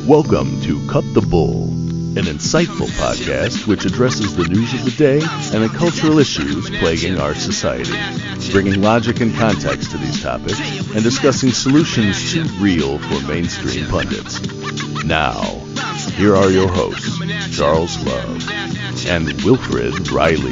Welcome to Cut the Bull, an insightful podcast which addresses the news of the day and the cultural issues plaguing our society, bringing logic and context to these topics and discussing solutions too real for mainstream pundits. Now, here are your hosts, Charles Love and Wilfred Riley.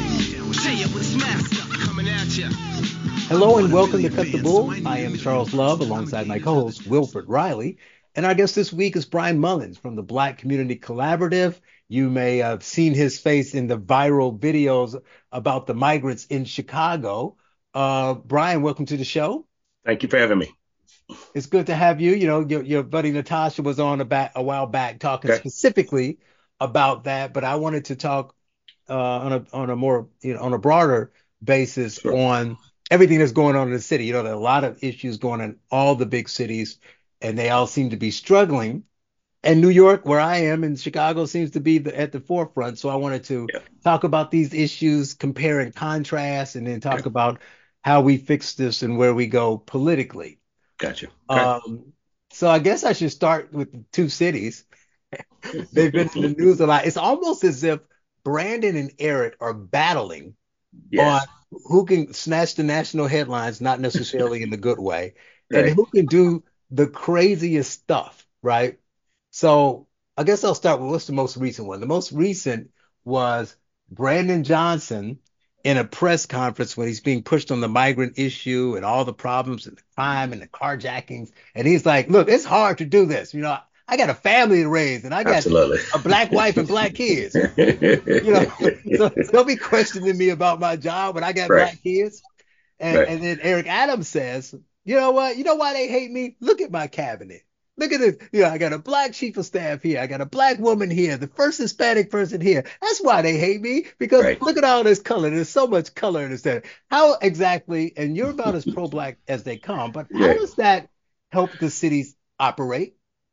Hello and welcome to Cut the Bull. I am Charles Love alongside my co-host Wilfred Riley. And our guest this week is Brian Mullins from the Black Community Collaborative. You may have seen his face in the viral videos about the migrants in Chicago. Brian, welcome to the show. Thank you for having me. It's good to have you. You know, your buddy Natasha was on a while back talking specifically about that, but I wanted to talk on a broader basis on everything that's going on in the city. You know, there are a lot of issues going on in all the big cities, and they all seem to be struggling. And New York, where I am, and Chicago seems to be at the forefront. So I wanted to talk about these issues, compare and contrast, and then talk about how we fix this and where we go politically. Gotcha. So I guess I should start with the two cities. They've been in the news a lot. It's almost as if Brandon and Eric are battling on who can snatch the national headlines, not necessarily in the good way, and who can do the craziest stuff, right? So I guess I'll start with what's the most recent one. The most recent was Brandon Johnson in a press conference when he's being pushed on the migrant issue and all the problems and the crime and the carjackings. And he's like, look, it's hard to do this. You know, I got a family to raise and I got a black wife and black kids. You know, so don't be questioning me about my job when I got black kids. And then Eric Adams says, you know what? You know why they hate me? Look at my cabinet. Look at this. You know, I got a black chief of staff here. I got a black woman here. The first Hispanic person here. That's why they hate me, because look at all this color. There's so much color in this. How exactly, and you're about as pro-black as they come, but how does that help the cities operate?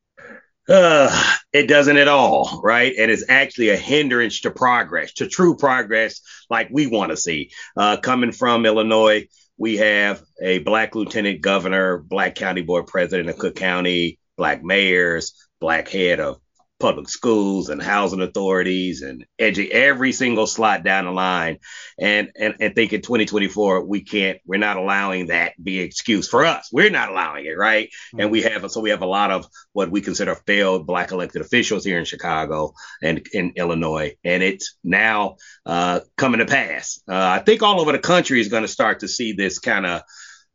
It doesn't at all, right? And it's actually a hindrance to progress, to true progress like we want to see. Coming from Illinois, we have a black lieutenant governor, black county board president of Cook County, black mayors, black head of public schools and housing authorities, and every single slot down the line. And think in 2024, we're not allowing that be an excuse for us. We're not allowing it, right? Mm-hmm. And we have a lot of what we consider failed black elected officials here in Chicago and in Illinois. And it's now coming to pass. I think all over the country is going to start to see this kind of,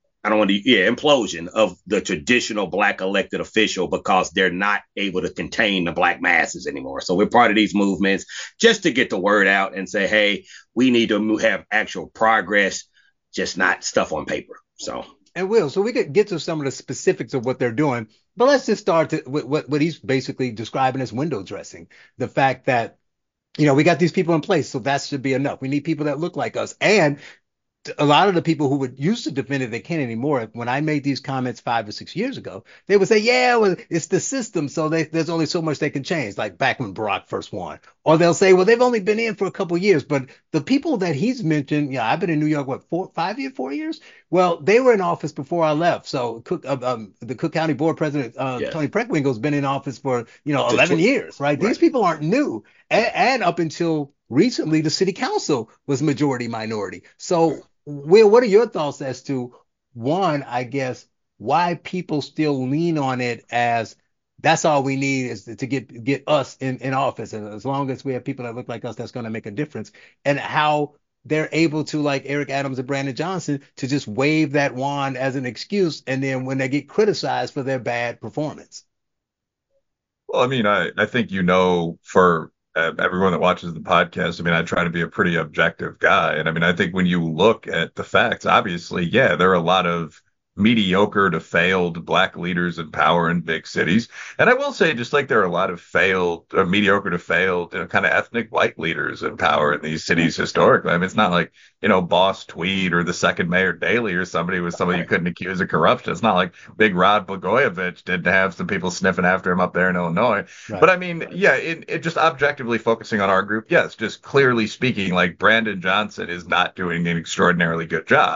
implosion of the traditional black elected official, because they're not able to contain the black masses anymore. So we're part of these movements just to get the word out and say, hey, we need to have actual progress, just not stuff on paper. So we could get to some of the specifics of what they're doing, but let's just start with what he's basically describing as window dressing. The fact that, you know, we got these people in place, so that should be enough. We need people that look like us. And a lot of the people who would used to defend it, they can't anymore. When I made these comments 5 or 6 years ago, they would say, well, it's the system, so there's only so much they can change, like back when Barack first won. Or they'll say, well, they've only been in for a couple of years. But the people that he's mentioned, I've been in New York, 4 years? Well, they were in office before I left. So the Cook County Board President, Tony Preckwinkle's been in office for, 11 years, right? These people aren't new. And up until recently, the city council was majority minority. So, Will, what are your thoughts as to, one, I guess, why people still lean on it as that's all we need is to get us in office, and as long as we have people that look like us, that's going to make a difference, and how they're able to, like Eric Adams and Brandon Johnson, to just wave that wand as an excuse, and then when they get criticized for their bad performance. Well, I mean, I think, for everyone that watches the podcast, I mean, I try to be a pretty objective guy. And I mean, I think when you look at the facts, obviously, there are a lot of mediocre to failed black leaders in power in big cities. And I will say, just like there are a lot of mediocre to failed, kind of ethnic white leaders in power in these cities historically. I mean, it's not like, Boss Tweed or the second Mayor Daley or somebody you couldn't accuse of corruption. It's not like Big Rod Blagojevich didn't have some people sniffing after him up there in Illinois. Right. But I mean, it just objectively focusing on our group, yes, just clearly speaking, like Brandon Johnson is not doing an extraordinarily good job.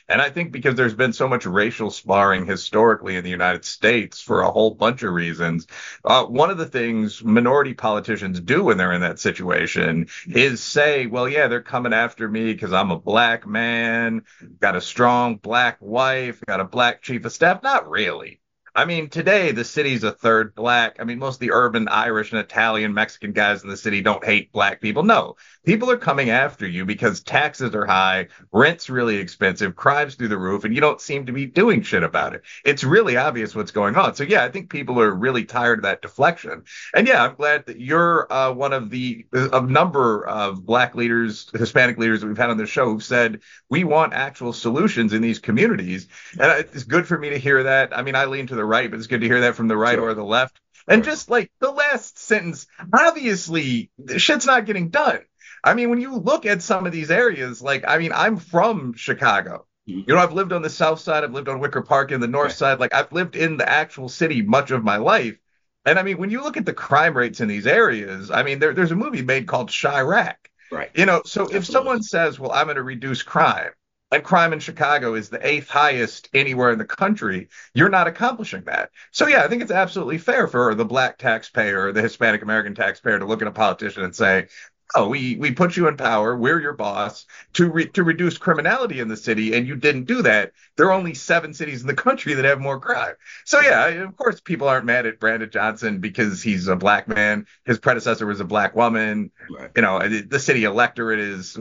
And I think because there's been so much racial sparring historically in the United States for a whole bunch of reasons, one of the things minority politicians do when they're in that situation is say, well, yeah, they're coming after me because I'm a black man, got a strong black wife, got a black chief of staff. Not really. I mean, today the city's a third black. I mean, most of the urban Irish and Italian, Mexican guys in the city don't hate black people. No, people are coming after you because taxes are high, rent's really expensive, crime's through the roof, and you don't seem to be doing shit about it. It's really obvious what's going on. So yeah, I think people are really tired of that deflection. And yeah, I'm glad that you're one of the a number of black leaders, Hispanic leaders that we've had on the show who've said we want actual solutions in these communities. And it's good for me to hear that. I mean, I lean to the right, but it's good to hear that from the right or the left. And just like the last sentence, obviously, shit's not getting done. I mean, when you look at some of these areas, like, I mean, I'm from Chicago. You know, I've lived on the south side. I've lived on Wicker Park in the north side. Like, I've lived in the actual city much of my life. And I mean, when you look at the crime rates in these areas, I mean, there's a movie made called Chirac. Right. You know, so if someone says, well, I'm going to reduce crime, and crime in Chicago is the 8th highest anywhere in the country, you're not accomplishing that. So, yeah, I think it's absolutely fair for the black taxpayer, the Hispanic American taxpayer to look at a politician and say, oh, we put you in power, we're your boss, to reduce criminality in the city, and you didn't do that. There are only 7 cities in the country that have more crime. So, yeah, of course, people aren't mad at Brandon Johnson because he's a black man. His predecessor was a black woman. Right. You know, the city electorate is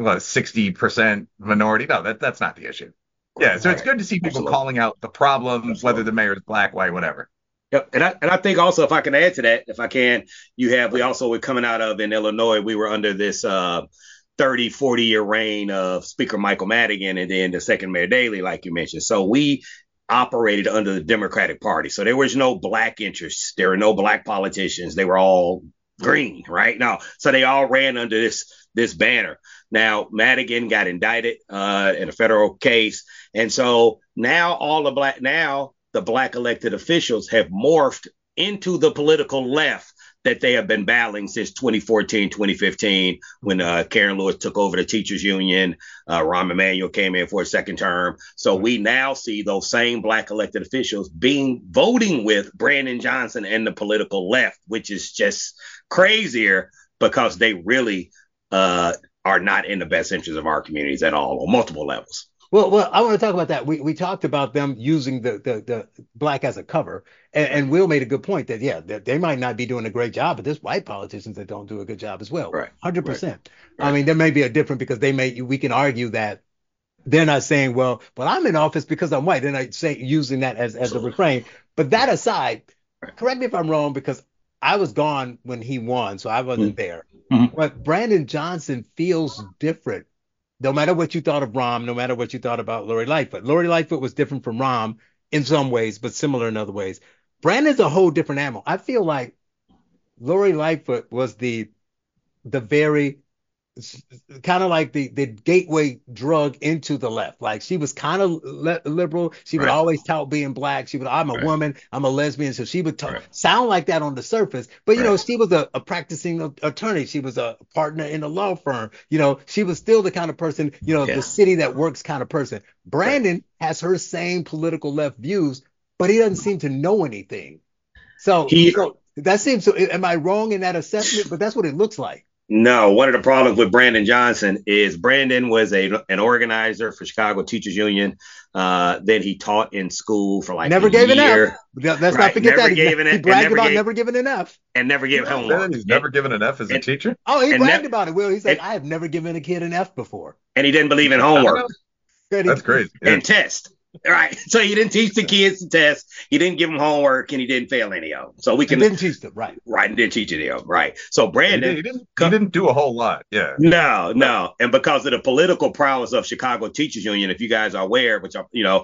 60% minority. No, that's not the issue. Yeah, so it's good to see people calling out the problems, whether the mayor is black, white, whatever. Yep. And I think also, if I can add to that, if I can, we're coming out of in Illinois, we were under this 30, 40 year reign of Speaker Michael Madigan and then the second Mayor Daley, like you mentioned. So we operated under the Democratic Party. So there was no black interests. There were no black politicians. They were all green, right? Now, so they all ran under this banner. Now, Madigan got indicted in a federal case. And so now the black elected officials have morphed into the political left that they have been battling since 2014, 2015, when Karen Lewis took over the teachers union. Rahm Emanuel came in for a second term. So we now see those same black elected officials voting with Brandon Johnson and the political left, which is just crazier because they really are not in the best interest of our communities at all on multiple levels. Well, I want to talk about that. We talked about them using the black as a cover, and Will made a good point that they might not be doing a great job, but there's white politicians that don't do a good job as well. Right. 100%. Right. I mean, there may be a difference because we can argue that they're not saying, well, I'm in office because I'm white. They're not using that as a refrain. But that aside, correct me if I'm wrong, because I was gone when he won, so I wasn't there. Mm-hmm. But Brandon Johnson feels different. No matter what you thought of Rahm, no matter what you thought about Lori Lightfoot. Lori Lightfoot was different from Rahm in some ways, but similar in other ways. Brandon's a whole different animal. I feel like Lori Lightfoot was the very kind of like the gateway drug into the left. Like she was kind of liberal. She would always tout being black. I'm a woman. I'm a lesbian. So she would sound like that on the surface. But, you know, she was a practicing attorney. She was a partner in a law firm. You know, she was still the kind of person, you know, the city that works kind of person. Brandon has her same political left views, but he doesn't seem to know anything. So that seems so. Am I wrong in that assessment? But that's what it looks like. No, one of the problems with Brandon Johnson is Brandon was an organizer for Chicago Teachers Union. Then he taught in school for like never a gave year. Enough. Let's not forget that. He bragged about never giving enough. And never gave homework. He's never given an F as a teacher? Oh, he bragged about it, Will. He said, I have never given a kid an F before. And he didn't believe in homework. That's crazy. And test. Right. So he didn't teach the kids to test. He didn't give them homework, and he didn't fail any of them. So we can didn't teach them. Right. And didn't teach any of them. Right. So Brandon, he didn't do a whole lot. Yeah. No. And because of the political prowess of Chicago Teachers Union, if you guys are aware, which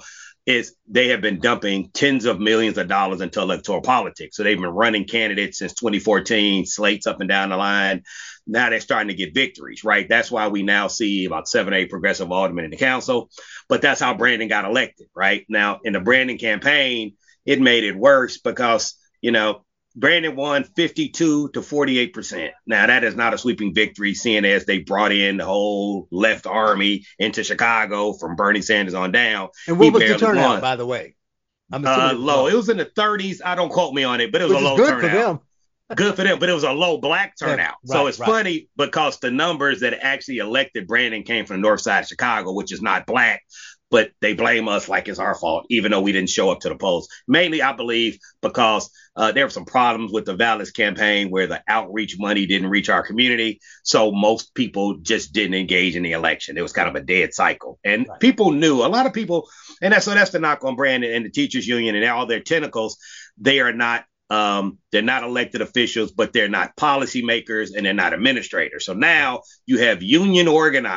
is they have been dumping tens of millions of dollars into electoral politics. So they've been running candidates since 2014, slates up and down the line. Now they're starting to get victories, right? That's why we now see about 7 or 8 progressive aldermen in the council. But that's how Brandon got elected, right? Now, in the Brandon campaign, it made it worse because, you know, Brandon won 52 to 48%. Now, that is not a sweeping victory, seeing as they brought in the whole left army into Chicago from Bernie Sanders on down. And what was the turnout, by the way? I'm assuming low. It was in the 30s. I don't quote me on it, but it was a low turnout. For them. Good for them, but it was a low black turnout. Yeah, so it's funny because the numbers that actually elected Brandon came from the north side of Chicago, which is not black, but they blame us like it's our fault, even though we didn't show up to the polls. Mainly, I believe, because there were some problems with the Vallas campaign where the outreach money didn't reach our community. So most people just didn't engage in the election. It was kind of a dead cycle. And people knew, a lot of people, and that's the knock on Brandon and the teachers union and all their tentacles. They are not, they're not elected officials, but they're not policymakers and they're not administrators. So now you have union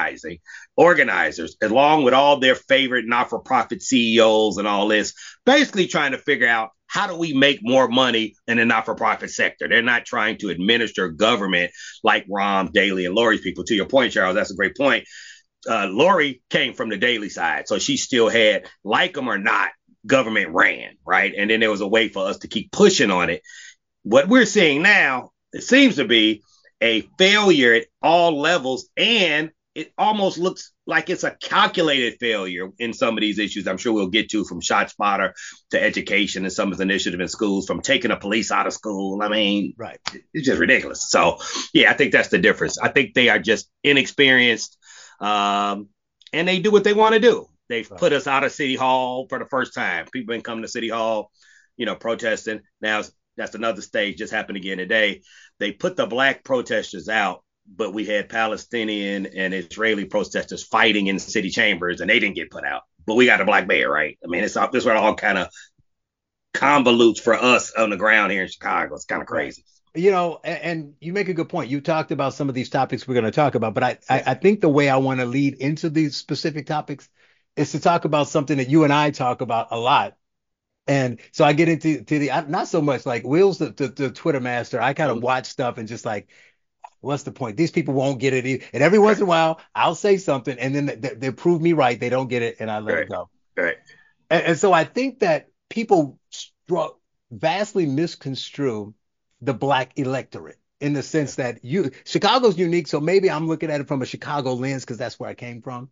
organizers, along with all their favorite not-for-profit CEOs and all this, basically trying to figure out how do we make more money in the not-for-profit sector. They're not trying to administer government like Rahm, Daley, and Lori's people. To your point, Charles, that's a great point. Lori came from the Daley side, so she still had, like them or not, government ran, right? And then there was a way for us to keep pushing on it. What we're seeing now, it seems to be a failure at all levels, and it almost looks like it's a calculated failure in some of these issues I'm sure we'll get to, from ShotSpotter to education and some of the initiative in schools, from taking the police out of school. I mean, it's just ridiculous. So, yeah, I think that's the difference. I think they are just inexperienced, and they do what they want to do. They've put us out of City Hall for the first time. People been coming to City Hall, protesting. Now, that's another stage just happened again today. They put the black protesters out, but we had Palestinian and Israeli protesters fighting in city chambers, and they didn't get put out. But we got a black mayor, right? I mean, this is what all kind of convolutes for us on the ground here in Chicago. It's kind of crazy. And you make a good point. You talked about some of these topics we're going to talk about, but I think the way I want to lead into these specific topics is to talk about something that you and I talk about a lot. And so I get into not so much like Will's the Twitter master. I kind of watch stuff and just like, what's the point? These people won't get it either. And every once in a while, I'll say something and then they prove me right. They don't get it and I let it go. Right. And so I think that people vastly misconstrue the black electorate in the sense that Chicago's unique. So maybe I'm looking at it from a Chicago lens because that's where I came from.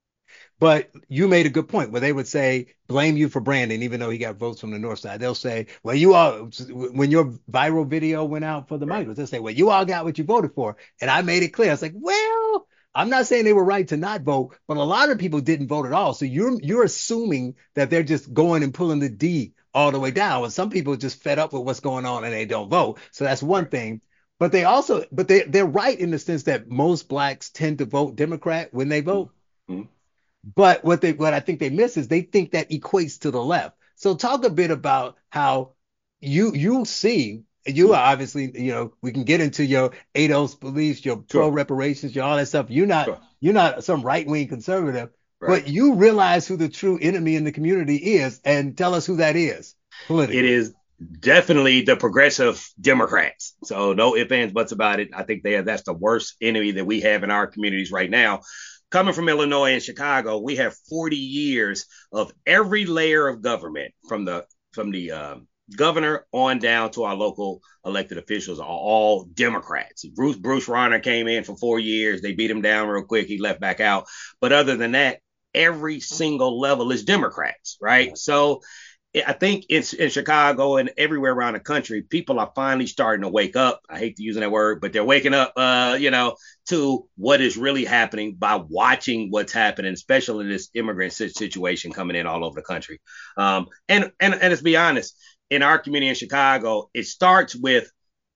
But you made a good point where they would say, blame you for Brandon, even though he got votes from the north side. They'll say, well, when your viral video went out for the migrants, they'll say, well, you all got what you voted for. And I made it clear. I was like, well, I'm not saying they were right to not vote, but a lot of people didn't vote at all. So you're assuming that they're just going and pulling the D all the way down. When some people are just fed up with what's going on and they don't vote. So that's one thing. But they're right in the sense that most blacks tend to vote Democrat when they vote. Mm-hmm. But what I think they miss is they think that equates to the left. So talk a bit about how you see, you are obviously, we can get into your ADOS beliefs, your pro reparations, your all that stuff. You're not some right wing conservative, but you realize who the true enemy in the community is, and tell us who that is politically. It is definitely the progressive Democrats. So no ifs, ands, buts about it. I think that's the worst enemy that we have in our communities right now. Coming from Illinois and Chicago, we have 40 years of every layer of government, from the governor on down to our local elected officials, are all Democrats. Bruce Rauner came in for 4 years. They beat him down real quick. He left back out. But other than that, every single level is Democrats, right? So I think in Chicago and everywhere around the country, people are finally starting to wake up. I hate to use that word, but they're waking up, to what is really happening by watching what's happening, especially in this immigrant situation coming in all over the country. And let's be honest, in our community in Chicago, it starts with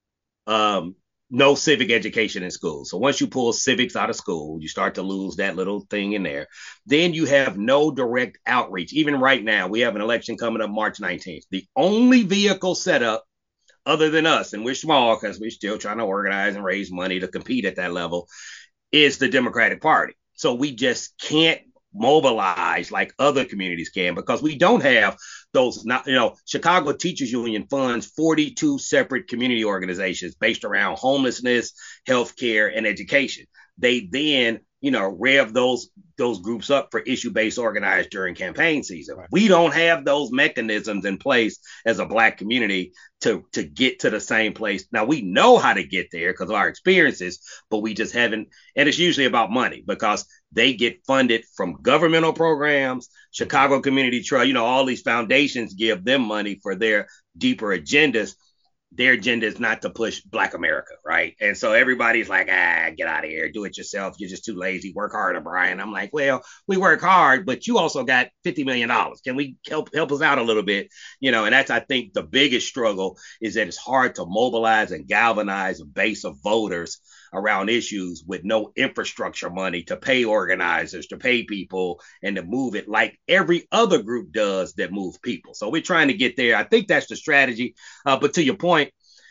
no civic education in school. So once you pull civics out of school, you start to lose that little thing in there. Then you have no direct outreach. Even right now, we have an election coming up March 19th. The only vehicle set up, other than us, and we're small because we're still trying to organize and raise money to compete at that level, is the Democratic Party. So we just can't mobilize like other communities can, because we don't have those. Chicago Teachers Union funds 42 separate community organizations based around homelessness, healthcare, and education. They then rev those groups up for issue-based organized during campaign season. Right. We don't have those mechanisms in place as a Black community to get to the same place. Now, we know how to get there because of our experiences, but we just haven't. And it's usually about money because they get funded from governmental programs, Chicago Community Trust, all these foundations give them money for their deeper agendas. Their agenda is not to push Black America, right? And so everybody's like, get out of here, do it yourself. You're just too lazy. Work harder, Brian. I'm like, well, we work hard, but you also got $50 million. Can we help us out a little bit? And that's, I think, the biggest struggle is that it's hard to mobilize and galvanize a base of voters around issues with no infrastructure money to pay organizers, to pay people, and to move it like every other group does that move people. So we're trying to get there. I think that's the strategy. But to your point,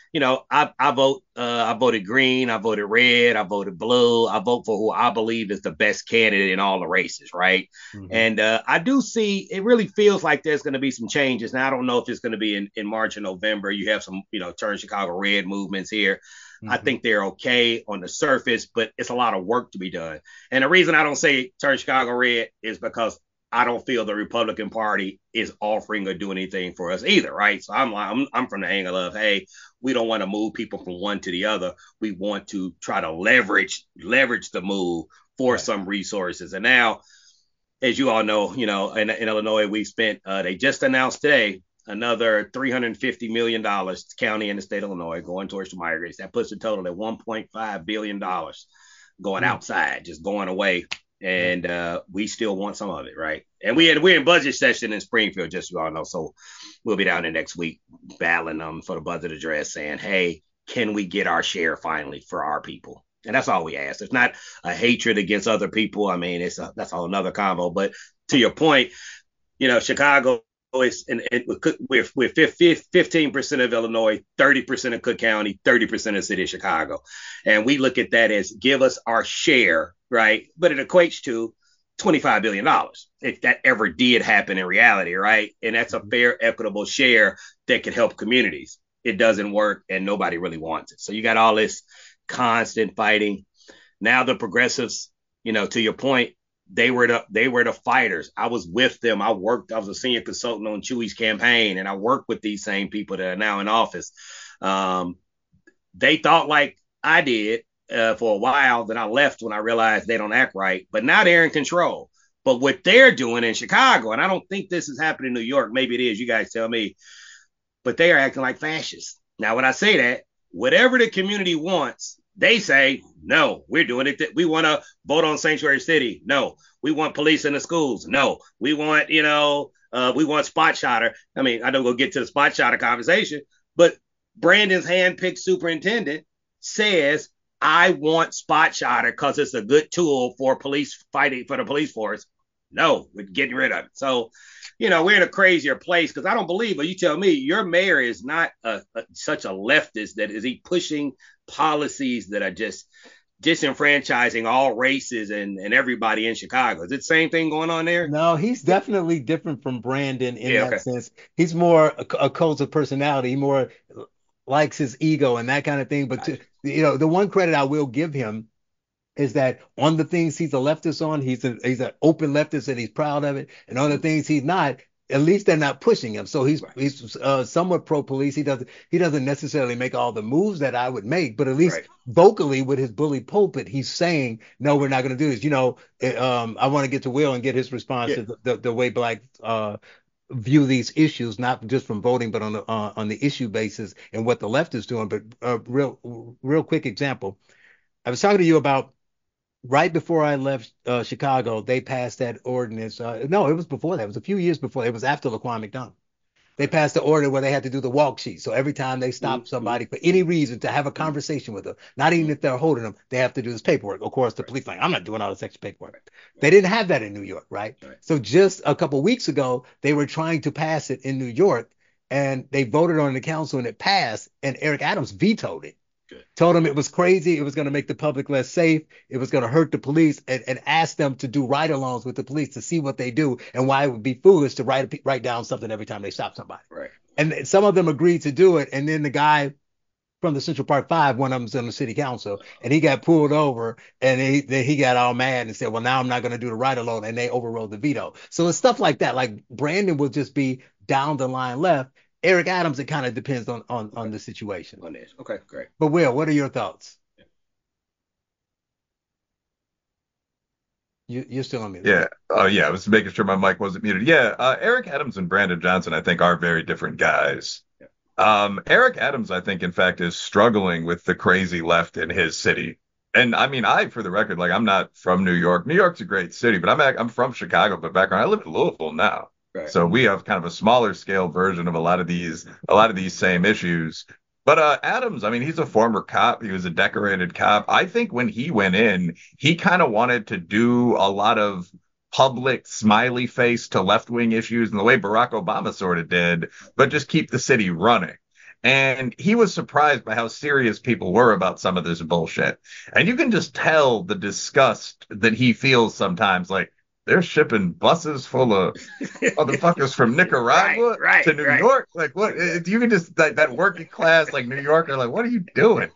I voted green, I voted red, I voted blue. I vote for who I believe is the best candidate in all the races, right? Mm-hmm. And I do see, it really feels like there's going to be some changes. Now, I don't know if it's going to be in March or November. You have some, Turn Chicago Red movements here. Mm-hmm. I think they're okay on the surface, but it's a lot of work to be done. And the reason I don't say Turn Chicago Red is because I don't feel the Republican Party is offering or doing anything for us either, right? So I'm from the angle of, hey, we don't want to move people from one to the other. We want to try to leverage the move for some resources. And now, as you all know, in Illinois, we spent, they just announced today, another $350 million county in the state of Illinois going towards the migrants. That puts the total at $1.5 billion going outside, just going away. And we still want some of it, right? And we're in budget session in Springfield, just so you all know. So we'll be down there next week battling them for the budget address, saying, hey, can we get our share finally for our people? And that's all we ask. It's not a hatred against other people. I mean, that's all another convo. But to your point, Chicago is, we're 15% of Illinois, 30% of Cook County, 30% of the city of Chicago. And we look at that as give us our share, right? But it equates to $25 billion if that ever did happen in reality, right? And that's a fair, equitable share that could help communities. It doesn't work and nobody really wants it. So you got all this constant fighting. Now the progressives, to your point, they were the fighters. I was with them. I was a senior consultant on Chewy's campaign, and I worked with these same people that are now in office. They thought like I did for a while, then I left when I realized they don't act right. But now they're in control. But what they're doing in Chicago, and I don't think this is happening in New York, maybe it is, you guys tell me, but they are acting like fascists. Now, when I say that, whatever the community wants, they say, no, we're doing it. We want to vote on Sanctuary City. No, we want police in the schools. No, we want, we want spot shotter. I mean, I don't go get to the spot shotter conversation, but Brandon's handpicked superintendent says, I want spot shotter because it's a good tool for police fighting for the police force. No, we're getting rid of it. So, we're in a crazier place because I don't believe, but you tell me, your mayor is not such a leftist that is he pushing policies that are just disenfranchising all races and everybody in Chicago. Is it the same thing going on there? No, he's definitely different from Brandon in that sense. He's more a cult of personality. He more likes his ego and that kind of thing. But the one credit I will give him is that on the things he's a leftist on, he's an open leftist and he's proud of it. And on the things he's not, at least they're not pushing him. So he's somewhat pro-police. He doesn't necessarily make all the moves that I would make, but at least vocally with his bully pulpit, he's saying, no, we're not going to do this. I want to get to Will and get his response to the way Black view these issues, not just from voting, but on the issue basis and what the left is doing. But real quick example. I was talking to you about right before I left Chicago, they passed that ordinance. No, it was before that. It was a few years before. It was after Laquan McDonald. They passed the order where they had to do the walk sheet. So every time they stopped somebody for any reason to have a conversation with them, not even if they're holding them, they have to do this paperwork. Of course, the police like, I'm not doing all this extra paperwork. They didn't have that in New York, right? So just a couple of weeks ago, they were trying to pass it in New York, and they voted on the council and it passed, and Eric Adams vetoed it. Told them it was crazy. It was going to make the public less safe. It was going to hurt the police, and asked them to do ride-alongs with the police to see what they do and why it would be foolish to write down something every time they stop somebody. Right. And some of them agreed to do it. And then the guy from the Central Park Five. One of them's on the city council, and he got pulled over, and he got all mad and said, "Well, now I'm not going to do the ride alone," and they overrode the veto. So it's stuff like that. Like Brandon will just be down the line left. Eric Adams, it kind of depends on the situation. On this. Okay, great. But Will, what are your thoughts? You're still on mute. Yeah. Oh, yeah. I was making sure my mic wasn't muted. Yeah. Eric Adams and Brandon Johnson, I think, are very different guys. Eric Adams, I think, in fact, is struggling with the crazy left in his city. And I mean, for the record, like, I'm not from New York. New York's a great city, but I'm from Chicago, but background, I live in Louisville now. Right. So we have kind of a smaller scale version of a lot of these same issues. But Adams, I mean, he's a former cop. He was a decorated cop. I think when he went in, he kind of wanted to do a lot of public smiley face to left wing issues in the way Barack Obama sort of did, but just keep the city running. And he was surprised by how serious people were about some of this bullshit. And you can just tell the disgust that he feels sometimes, like, they're shipping buses full of motherfuckers from Nicaragua to New York. Like, what? You can just, that working class, like, New Yorker, like, what are you doing?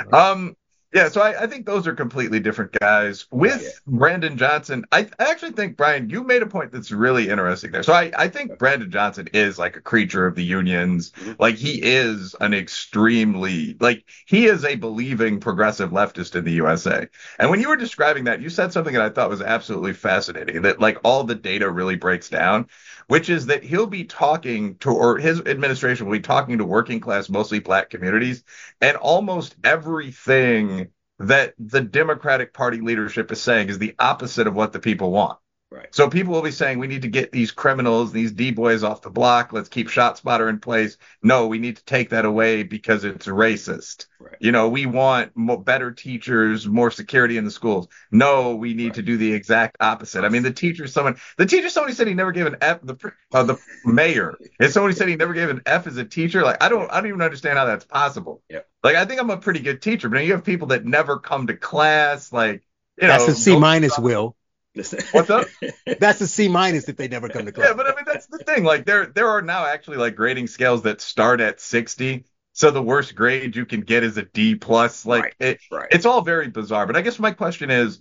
Yeah, so I think those are completely different guys. With Brandon Johnson, I actually think, Brian, you made a point that's really interesting there. So I think Brandon Johnson is like a creature of the unions. Like, he is an extremely, like, he is a believing progressive leftist in the USA. And when you were describing that, you said something that I thought was absolutely fascinating, that, like, all the data really breaks down, which is that he'll be talking to, or his administration will be talking to working class, mostly black communities, and almost everything that the Democratic Party leadership is saying is the opposite of what the people want. Right. So people will be saying, we need to get these criminals, these D-boys off the block. Let's keep ShotSpotter in place. No, we need to take that away because it's racist. Right. You know, we want better teachers, more security in the schools. No, we need to do the exact opposite. I mean, the teacher, somebody said he never gave an F, the mayor. And somebody said he never gave an F as a teacher. Like, I don't even understand how that's possible. Yep. Like, I think I'm a pretty good teacher, but you have people that never come to class. Like, that's a C minus, Will. What's up? That's a C minus if they never come to class. Yeah, but I mean, that's the thing. Like, there are now actually like grading scales that start at 60. So the worst grade you can get is a D plus. Like, it's all very bizarre. But I guess my question is,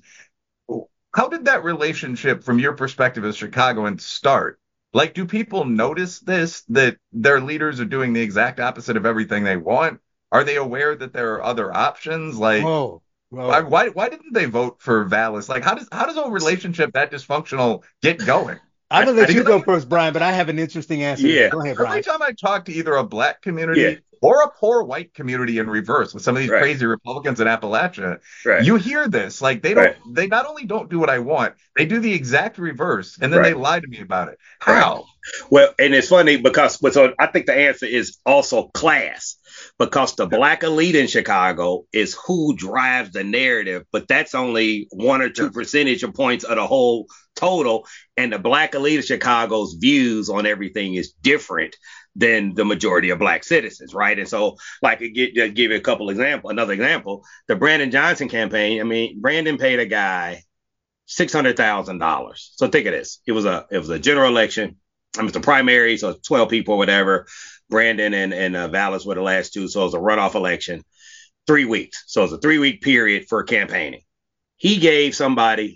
how did that relationship from your perspective as Chicagoan start? Like, do people notice this, that their leaders are doing the exact opposite of everything they want? Are they aware that there are other options? Like, why didn't they vote for Vallas? Like, how does a relationship that dysfunctional get going? I'm gonna let you go first, Brian, but I have an interesting answer. Yeah. Go ahead, Brian. Every time I talk to either a black community or a poor white community in reverse with some of these crazy Republicans in Appalachia, you hear this. Like, they not only don't do what I want, they do the exact reverse, and then they lie to me about it. How? Well, and it's funny because so I think the answer is also class. Because the black elite in Chicago is who drives the narrative, but that's only 1 or 2 percentage points of the whole total. And the black elite of Chicago's views on everything is different than the majority of black citizens, right? And so, like, give you another example, the Brandon Johnson campaign. I mean, Brandon paid a guy $600,000. So think of this: it was a general election. I mean, it's a primary, so 12 people or whatever. Brandon and Vallas were the last two, so it was a runoff election. 3 weeks. So it's a 3-week period for campaigning. He gave somebody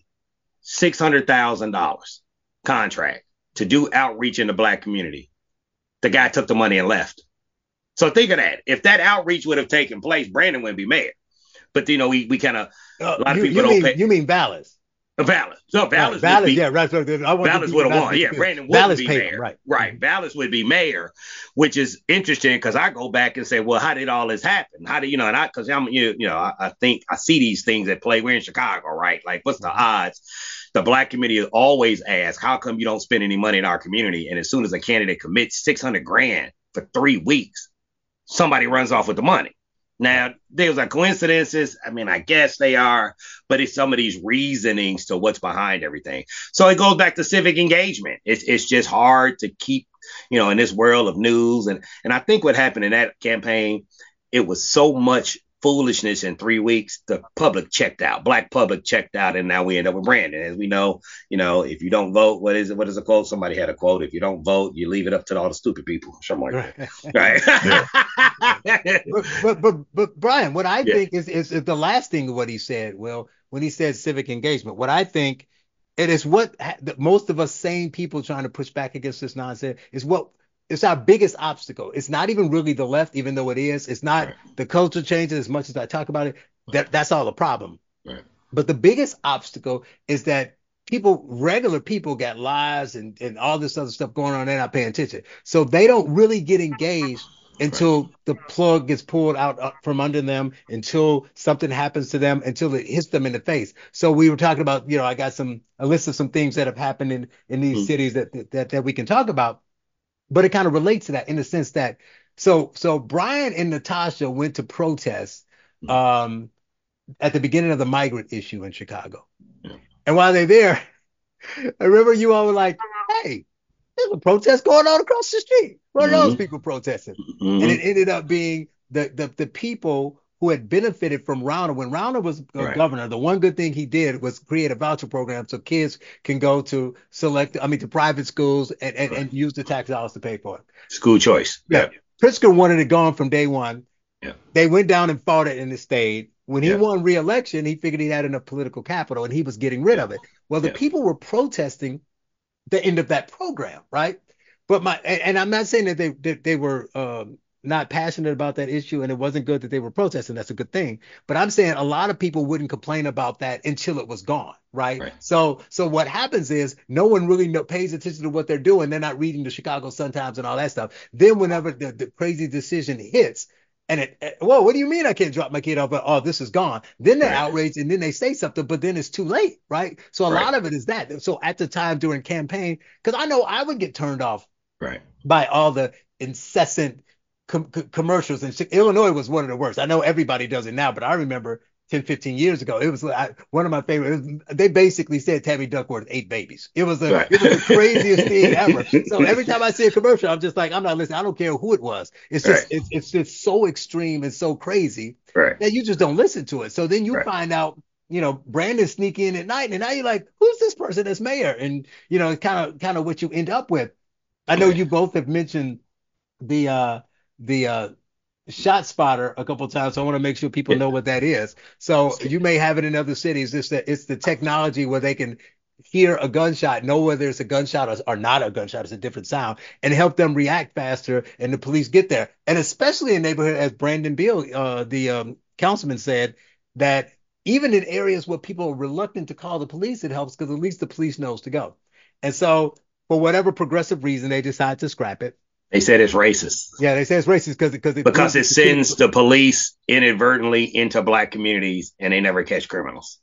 $600,000 contract to do outreach in the black community. The guy took the money and left. So think of that. If that outreach would have taken place, Brandon wouldn't be mayor. But, you know, we kind of, a lot of people don't pay. You mean Vallas? Vallas. So Vallas would be, yeah, right. Vallas would have won. Yeah, Brandon would be mayor. Right. Vallas would be mayor, which is interesting because I go back and say, well, how did all this happen? How do you know? And because I think I see these things at play. We're in Chicago, right? Like, what's the odds? The black community always asks, how come you don't spend any money in our community? And as soon as a candidate commits $600,000 for 3 weeks, somebody runs off with the money. Now, there's a coincidences. I mean, I guess they are, but it's some of these reasonings to what's behind everything. So it goes back to civic engagement. It's just hard to keep, in this world of news. And I think what happened in that campaign, it was so much foolishness in 3 weeks. The public checked out, black public checked out. And now we end up with Brandon. As we know, if you don't vote, what is the quote? Somebody had a quote. If you don't vote, you leave it up to all the stupid people. Something like that. Right. But Brian, what I Yeah, think is the last thing of what he said. Well, when he said civic engagement, what I think it is that most of us sane people trying to push back against this nonsense is what it's our biggest obstacle. It's not even really the left, even though it is. It's not right, the culture changes as much as I talk about it. That's all a problem. right, But the biggest obstacle is that regular people got lives and all this other stuff going on. They're not paying attention. So they don't really get engaged right. until the plug gets pulled out from under them, until something happens to them, until it hits them in the face. So we were talking about, I got a list of some things that have happened in these Mm, cities that we can talk about, but it kind of relates to that in the sense that so Brian and Natasha went to protest mm, um at the beginning of the migrant issue in Chicago. mm, And while they're there, I remember you all were like, hey, there's a protest going on across the street. What are those mm, people protesting? And it mm, ended up being the people who had benefited from Rauner. When Rauner was right. governor, the one good thing he did was create a voucher program so kids can go to to private schools Right. and use the tax dollars to pay for it. School choice. Yeah. Yeah. Pritzker wanted it gone from day one. Yeah. They went down and fought it and it stayed. When he Yeah. won re-election, he figured he had enough political capital and he was getting rid Yeah. of it. Well, the Yeah. people were protesting the end of that program, right? But and I'm not saying that they were not passionate about that issue and it wasn't good that they were protesting. That's a good thing. But I'm saying a lot of people wouldn't complain about that until it was gone, right? Right. So what happens is no one really pays attention to what they're doing. They're not reading the Chicago Sun-Times and all that stuff. Then whenever the crazy decision hits, well, what do you mean I can't drop my kid off? Oh, this is gone. Then they're Right. outraged and then they say something, but then it's too late, right? So a Right. lot of it is that. So at the time during campaign, because I know I would get turned off Right. by all the incessant commercials. And Illinois was one of the worst. I know everybody does it now, but I remember 10, 15 years ago, it was one of my favorite. They basically said Tammy Duckworth ate babies. Right. It was the craziest thing ever. So every time I see a commercial, I'm just like, I'm not listening. I don't care who it was. It's just Right. it's just so extreme and so crazy Right. that you just don't listen to it. So then you Right. find out, Brandon sneak in at night, and now you're like, who's this person that's mayor? And it's kind of what you end up with. I know Right. you both have mentioned the shot spotter a couple of times, so I want to make sure people Yeah. know what that is. So you may have it in other cities. It's the technology where they can hear a gunshot, know whether it's a gunshot or not a gunshot, it's a different sound, and help them react faster, and the police get there. And especially in neighborhood, as Brandon Beal, the councilman said, that even in areas where people are reluctant to call the police, it helps because at least the police knows to go. And so for whatever progressive reason, they decide to scrap it. They said it's racist Yeah, they say it's racist because it sends the police inadvertently into black communities and they never catch criminals.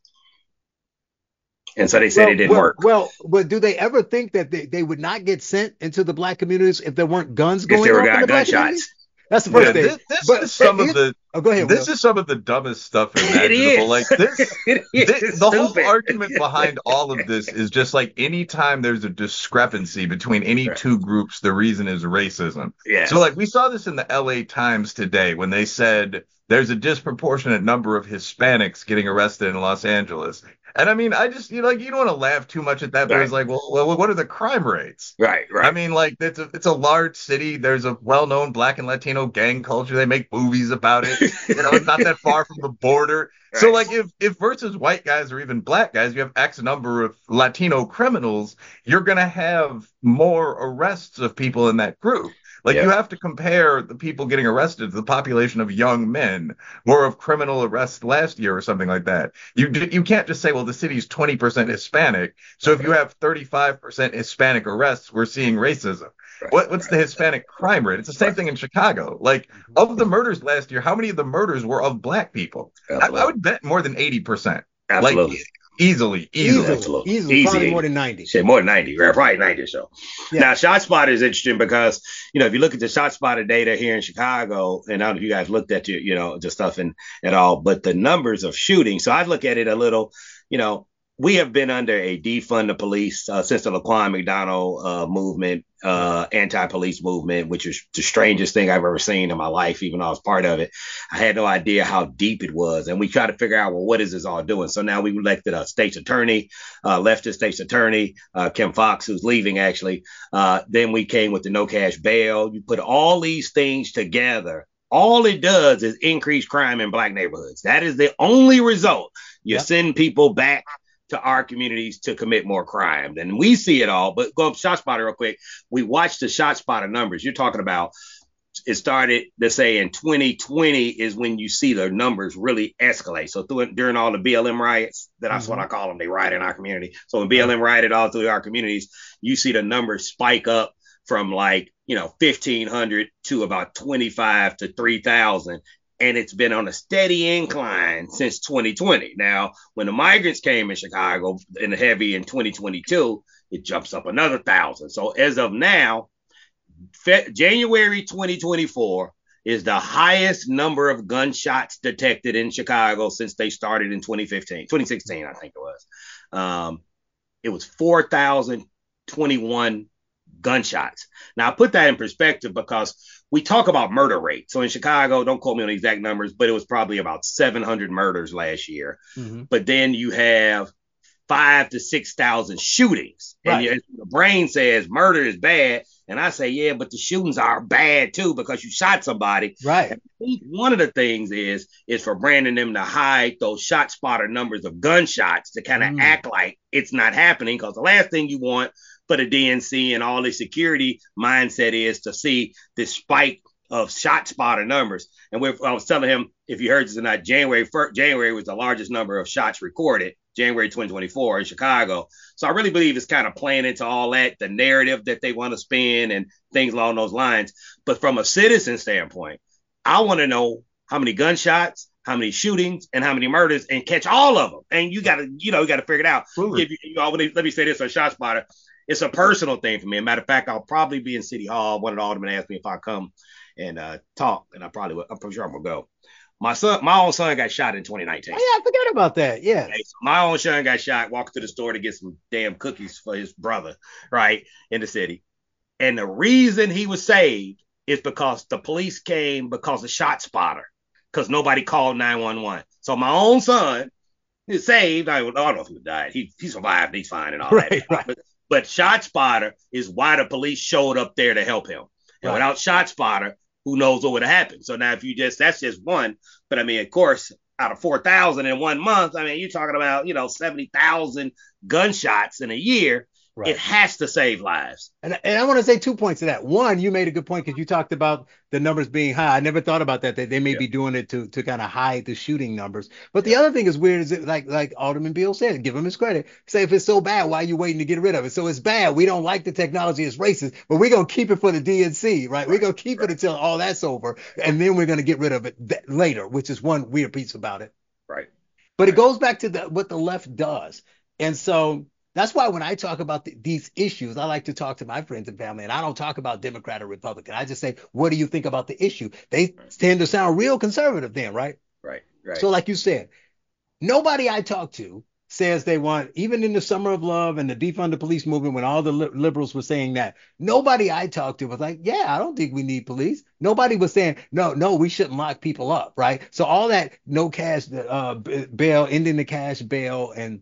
And so they said it didn't work. Well, but do they ever think that they would not get sent into the black communities if there weren't guns If going there were off in the black communities? gunshots. That's the Yeah, first thing. this is some of the go ahead. this Will. is some of the dumbest stuff It imaginable. is. Like this, It is the whole stupid. argument behind all of this is just like anytime there's a discrepancy between any Right. two groups, the reason is racism. Yes. So like we saw this in the LA Times today when they said there's a disproportionate number of Hispanics getting arrested in Los Angeles. And I mean, I just you don't want to laugh too much at that, but Right. it's like, well, what are the crime rates? Right. I Right. mean, like it's a large city. There's a well-known Black and Latino gang culture. They make movies about it. It's not that far from the border. So Right. like if versus white guys or even black guys, you have X number of Latino criminals, you're gonna have more arrests of people in that group. Like Yeah. you have to compare the people getting arrested to the population of young men or of criminal arrests last year or something like that. You can't just say, well, the city's 20% Hispanic. So if you have 35% Hispanic arrests, we're seeing racism. Right. What's the Hispanic crime rate? It's the same thing in Chicago. Like of the murders last year, how many of the murders were of black people? I would bet more than 80%. Absolutely. Like easily. Easily, probably more than 90. Shit, more than 90, right? Probably 90 or so. Yeah. Now, ShotSpotter is interesting because, if you look at the ShotSpotter data here in Chicago, and I don't know if you guys looked at the stuff at all, but the numbers of shooting. So I look at it a little, we have been under a defund the police since the Laquan McDonald movement, anti-police movement, which is the strangest thing I've ever seen in my life, even though I was part of it. I had no idea how deep it was. And we try to figure out, well, what is this all doing? So now we elected a state's attorney, leftist state's attorney, Kim Foxx, who's leaving actually. Then we came with the no cash bail. You put all these things together all it does is increase crime in black neighborhoods. That is the only result. You send people back to our communities to commit more crime. And we see it all. But go up ShotSpotter real quick. We watched the ShotSpotter numbers. You're talking about it started to say in 2020 is when you see the numbers really escalate. So during all the BLM riots, that's what I call them. They riot in our community. So when BLM rioted all through our communities, you see the numbers spike up from 1,500 to about 25 to 3,000. And it's been on a steady incline since 2020. Now, when the migrants came in Chicago in the heavy in 2022, it jumps up another 1,000. So as of now, January 2024 is the highest number of gunshots detected in Chicago since they started in 2016, I think it was. It was 4,021 gunshots. Now, I put that in perspective because we talk about murder rate. So in Chicago, don't quote me on the exact numbers, but it was probably about 700 murders last year. But then you have 5,000 to 6,000 shootings. Right. And the brain says murder is bad. And I say, yeah, but the shootings are bad too because you shot somebody. Right. And I think one of the things is for Brandon them to hide those ShotSpotter numbers of gunshots to kind of act like it's not happening, because the last thing you want for the DNC and all the security mindset is to see this spike of ShotSpotter numbers. And I was telling him, if you heard this or not, January was the largest number of shots recorded, January 2024 in Chicago. So I really believe it's kind of playing into all that, the narrative that they want to spin and things along those lines. But from a citizen standpoint, I want to know how many gunshots, how many shootings, and how many murders, and catch all of them. And you got to figure it out. Let me say this on ShotSpotter. It's a personal thing for me. As a matter of fact, I'll probably be in City Hall. One of the aldermen asked me if I come and talk, and I'm pretty sure I'm gonna go. My own son got shot in 2019. Oh, yeah, I forgot about that. Yeah. Okay, so my own son got shot, walked to the store to get some damn cookies for his brother, right, in the city. And the reason he was saved is because the police came because of ShotSpotter, because nobody called 911. So my own son is saved. I don't know if he died. He survived. He's fine and all that. Right. But ShotSpotter is why the police showed up there to help him. And without ShotSpotter, who knows what would have happened? So now that's just one. But I mean, of course, out of 4,000 in 1 month, I mean, you're talking about, 70,000 gunshots in a year. Right. It has to save lives. And I want to say 2 points to that. One, you made a good point because you talked about the numbers being high. I never thought about that they may be doing it to kind of hide the shooting numbers. But the other thing is weird is it, like Alderman Beal said, give him his credit. Say if it's so bad, why are you waiting to get rid of it? So it's bad. We don't like the technology. It's racist, but we're going to keep it for the DNC, right? We're going to keep it until all that's over. And then we're going to get rid of it later, which is one weird piece about it. Right. But it goes back to what the left does. And so that's why when I talk about these issues, I like to talk to my friends and family, and I don't talk about Democrat or Republican. I just say, what do you think about the issue? They tend to sound real conservative then, right? Right. So like you said, nobody I talk to says they want, even in the Summer of Love and the defund the police movement, when all the liberals were saying that, nobody I talked to was like, yeah, I don't think we need police. Nobody was saying, no, we shouldn't lock people up, right? So all that no cash bail, ending the cash bail, and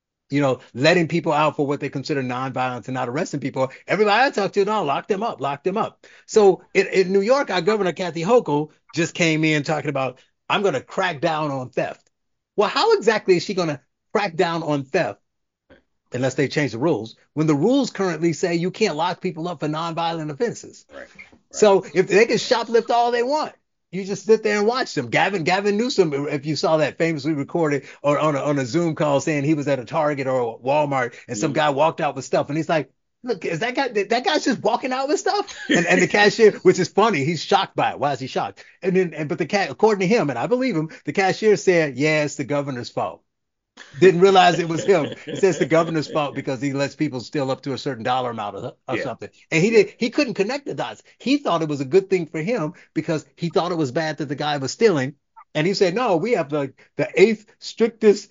letting people out for what they consider nonviolence and not arresting people. Everybody I talked to, no, lock them up. So in New York, our governor, Kathy Hochul, just came in talking about, I'm going to crack down on theft. Well, how exactly is she going to crack down on theft unless they change the rules when the rules currently say you can't lock people up for nonviolent offenses? Right. So if they can shoplift all they want, you just sit there and watch them. Gavin Newsom, if you saw that, famously recorded or on a Zoom call saying he was at a Target or a Walmart and some guy walked out with stuff, and he's like, look, is that guy's just walking out with stuff? And the cashier, which is funny, he's shocked by it. Why is he shocked? But according to him, and I believe him, the cashier said, yeah, it's the governor's fault. Didn't realize it was him. It says the governor's fault because he lets people steal up to a certain dollar amount of something. And he couldn't connect the dots. He thought it was a good thing for him because he thought it was bad that the guy was stealing. And he said, no, we have the eighth strictest,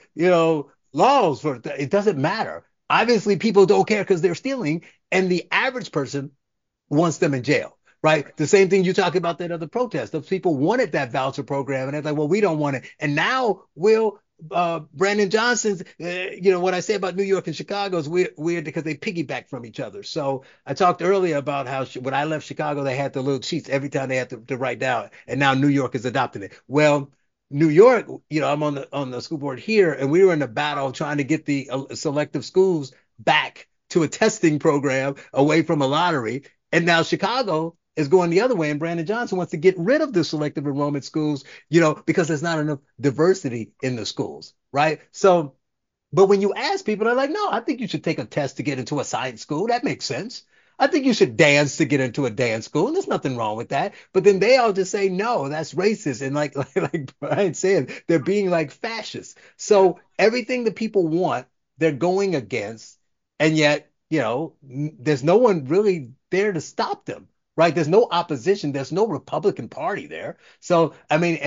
laws for it. It doesn't matter. Obviously, people don't care because they're stealing. And the average person wants them in jail. Right. The same thing you talk about that other protest. Those people wanted that voucher program and they're like, well, we don't want it. And now, Will, Brandon Johnson's, what I say about New York and Chicago is weird because they piggyback from each other. So I talked earlier about how when I left Chicago, they had the little sheets every time they had to write down, and now New York is adopting it. Well, New York, I'm on the school board here, and we were in a battle trying to get the selective schools back to a testing program away from a lottery, and now Chicago is going the other way, and Brandon Johnson wants to get rid of the selective enrollment schools, because there's not enough diversity in the schools, right? So, but when you ask people, they're like, no, I think you should take a test to get into a science school. That makes sense. I think you should dance to get into a dance school. And there's nothing wrong with that. But then they all just say, no, that's racist. And like Brian said, they're being like fascists. So everything that people want, they're going against. And yet, there's no one really there to stop them. Right. There's no opposition. There's no Republican Party there. So,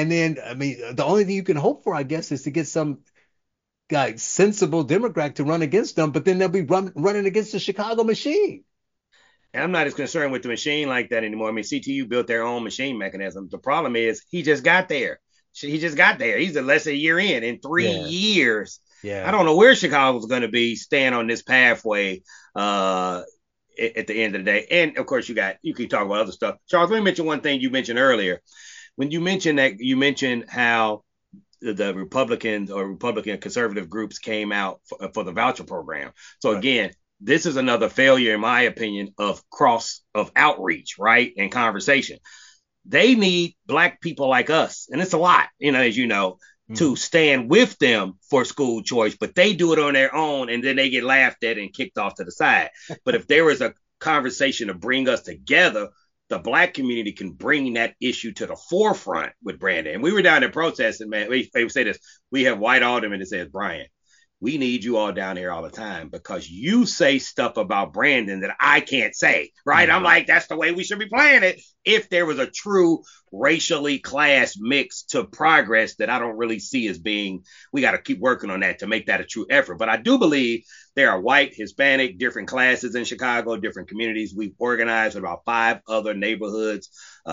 the only thing you can hope for, I guess, is to get some guy, sensible Democrat to run against them. But then they'll be running against the Chicago machine. And I'm not as concerned with the machine like that anymore. I mean, CTU built their own machine mechanism. The problem is he just got there. He's less than a year in 3 years. Yeah. I don't know where Chicago's going to be staying on this pathway at the end of the day. And of course, you can talk about other stuff. Charles, let me mention one thing you mentioned earlier. When you mentioned how the Republicans or Republican conservative groups came out for the voucher program. So again, this is another failure, in my opinion, of outreach, right? And conversation. They need Black people like us, and it's a lot, as you know, to stand with them for school choice, but they do it on their own, and then they get laughed at and kicked off to the side. But if there was a conversation to bring us together, the Black community can bring that issue to the forefront with Brandon. And we were down there protesting, man. They say this, we have white aldermen that says, Brian, we need you all down here all the time because you say stuff about Brandon that I can't say, right? I'm like, that's the way we should be playing it. If there was a true racially class mix to progress that I don't really see as being, we got to keep working on that to make that a true effort. But I do believe there are white, Hispanic, different classes in Chicago, different communities. We've organized with about 5 other neighborhoods.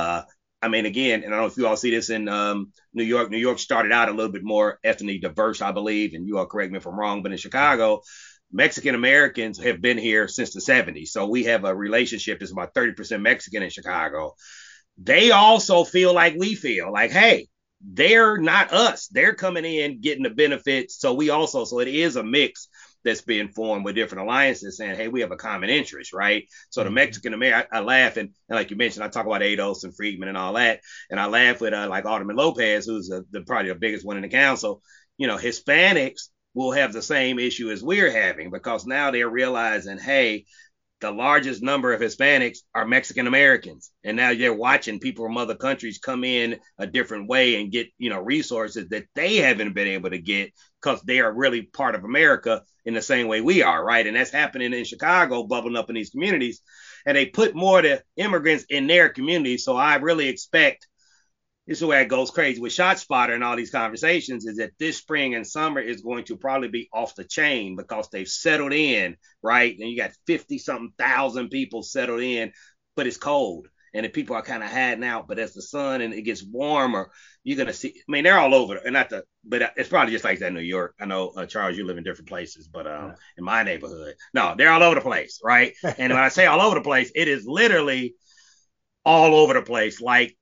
Again, and I don't know if you all see this in New York. New York started out a little bit more ethnically diverse, I believe, and you all correct me if I'm wrong, but in Chicago, Mexican Americans have been here since the 70s. So we have a relationship that's about 30% Mexican in Chicago. They also feel like we feel like, hey, they're not us. They're coming in, getting the benefits. So it is a mix that's being formed with different alliances saying, hey, we have a common interest, right? So the Mexican American, I laugh, and like you mentioned, I talk about Ados and Friedman and all that, and I laugh with like Alderman Lopez, who's probably the biggest one in the council. Hispanics will have the same issue as we're having because now they're realizing, hey, the largest number of Hispanics are Mexican Americans. And now you're watching people from other countries come in a different way and get, resources that they haven't been able to get because they are really part of America in the same way we are, right? And that's happening in Chicago, bubbling up in these communities. And they put more of the immigrants in their communities. So I really expect, this is the way it goes crazy with ShotSpotter and all these conversations, is that this spring and summer is going to probably be off the chain because they've settled in, right? And you got 50-something thousand people settled in, but it's cold. And the people are kind of hiding out. But as the sun and it gets warmer, you're going to see, they're all over. But it's probably just like that in New York. I know, Charles, you live in different places, but in my neighborhood, no, they're all over the place, right? And when I say all over the place, it is literally all over the place.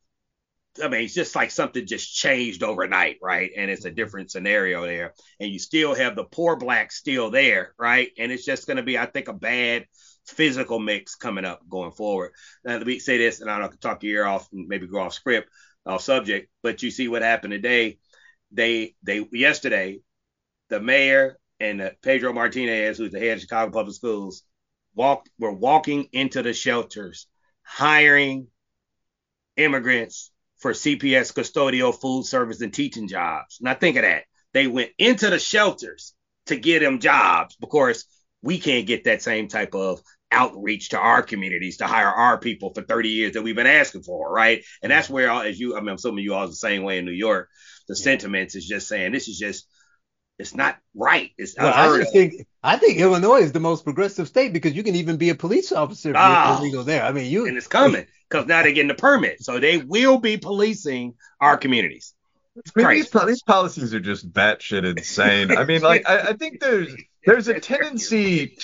It's just like something just changed overnight, right? And it's a different scenario there. And you still have the poor Blacks still there, right? And it's just going to be, I think, a bad physical mix coming up going forward. Now, let me say this, and I don't have to talk your ear off and maybe go off script, off subject, but you see what happened today. Yesterday, the mayor and Pedro Martinez, who's the head of Chicago Public Schools, were walking into the shelters, hiring immigrants for CPS custodial, food service, and teaching jobs. Now think of that. They went into the shelters to get them jobs. Of course, we can't get that same type of outreach to our communities to hire our people for 30 years that we've been asking for, right? And that's where, I'm assuming you all are the same way in New York. The sentiments is just saying this is just, it's not right. It's I think Illinois is the most progressive state because you can even be a police officer if you're illegal there. And it's coming because now they're getting the permit, so they will be policing our communities. It's I mean, crazy. these policies are just batshit insane. I mean, like, I think there's a tendency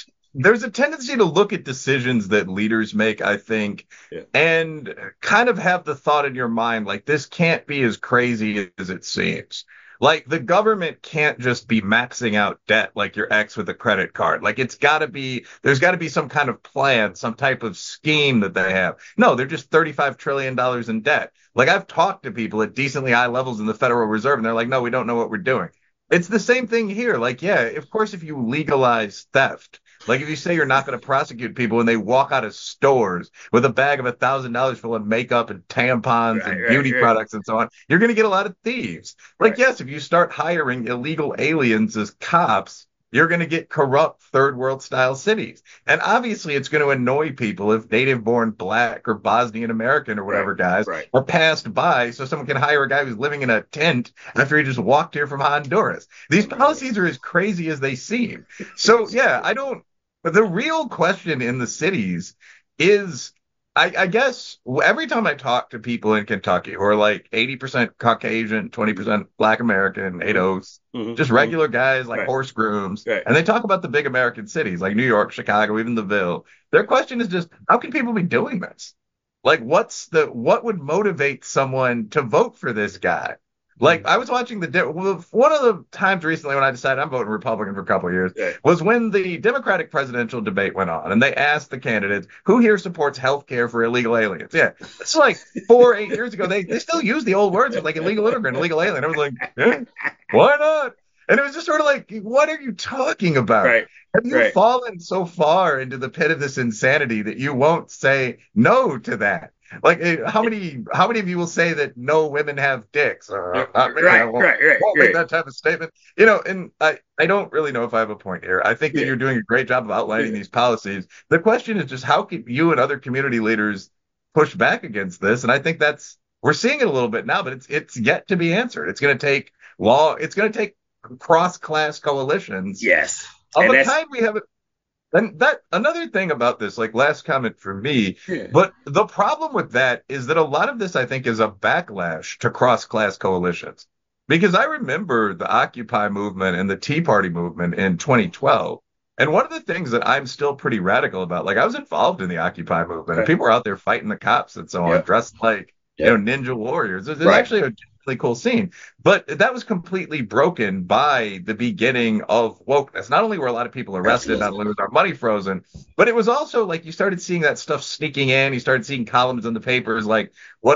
to look at decisions that leaders make, I think, Yeah. and kind of have the thought in your mind, like, this can't be as crazy as it seems. Like, the government can't just be maxing out debt like your ex with a credit card. Like, there's got to be some kind of plan, some type of scheme that they have. No, they're just $35 trillion in debt. Like, I've talked to people at decently high levels in the Federal Reserve, and they're like, no, we don't know what we're doing. It's the same thing here. Like, yeah, of course, if you legalize theft, like if you say you're not going to prosecute people when they walk out of stores with a bag of $1,000 full of makeup and tampons and beauty products and so on, you're going to get a lot of thieves. Like, Right. yes, if you start hiring illegal aliens as cops, you're going to get corrupt third world style cities. And obviously, it's going to annoy people if native born black or Bosnian American or whatever guys Right. are passed by so someone can hire a guy who's living in a tent after he just walked here from Honduras. These policies are as crazy as they seem. So, yeah, but the real question in the cities is, I guess every time I talk to people in Kentucky who are like 80% Caucasian, 20% Black American, ADOS, just regular guys like Right. horse grooms, Right. and they talk about the big American cities like New York, Chicago, even the Ville. Their question is just, how can people be doing this? Like, what would motivate someone to vote for this guy? Like, I was watching one of the times recently when I decided I'm voting Republican for a couple of years Yeah. was when the Democratic presidential debate went on, and they asked the candidates, who here supports health care for illegal aliens? Yeah, it's like 8 years ago. They still use the old words like illegal immigrant, illegal alien. I was like, yeah, why not? And it was just sort of like, what are you talking about? Right. Have you Right. fallen so far into the pit of this insanity that you won't say no to that? Like, how many of you will say that no women have dicks? Not me. I won't make that type of statement. And I don't really know if I have a point here. I think that you're doing a great job of outlining these policies. The question is just how can you and other community leaders push back against this? And I think we're seeing it a little bit now, but it's yet to be answered. It's going to take cross-class coalitions. Yes. Of the kind we haven't. And that another thing about this, like last comment for me, but the problem with that is that a lot of this, I think, is a backlash to cross-class coalitions. Because I remember the Occupy movement and the Tea Party movement in 2012. And one of the things that I'm still pretty radical about, like I was involved in the Occupy movement, and people were out there fighting the cops and so on, dressed like ninja warriors. There's actually a really cool scene. But that was completely broken by the beginning of wokeness. Not only were a lot of people arrested, not only was our money frozen, but it was also like you started seeing that stuff sneaking in. You started seeing columns in the papers like,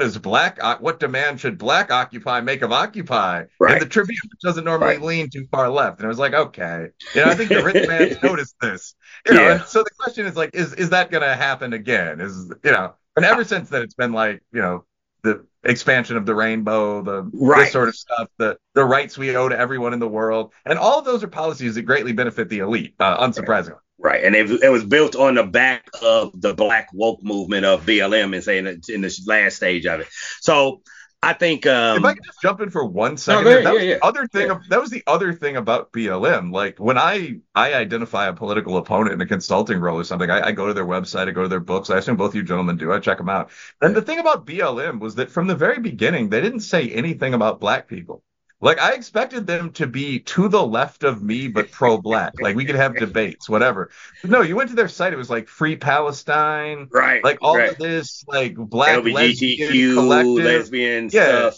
what demand should Black Occupy make of Occupy? Right. And the Tribune, which doesn't normally lean too far left. And I was like, okay, I think the rich man noticed this. And so the question is like, is that going to happen again? And ever since then, it's been like, the expansion of the rainbow, this sort of stuff, the rights we owe to everyone in the world. And all of those are policies that greatly benefit the elite, unsurprisingly. Right. And it was built on the back of the Black woke movement of BLM and saying in the last stage of it. So I think if I could just jump in for 1 second, that was the other thing about BLM. Like when I identify a political opponent in a consulting role or something, I go to their website, I go to their books. I assume both you gentlemen do. I check them out. And the thing about BLM was that from the very beginning, they didn't say anything about Black people. Like I expected them to be to the left of me, but pro-Black. Like we could have debates, whatever. But no, you went to their site. It was like Free Palestine, like all of this, like Black LGBTQ, lesbian stuff.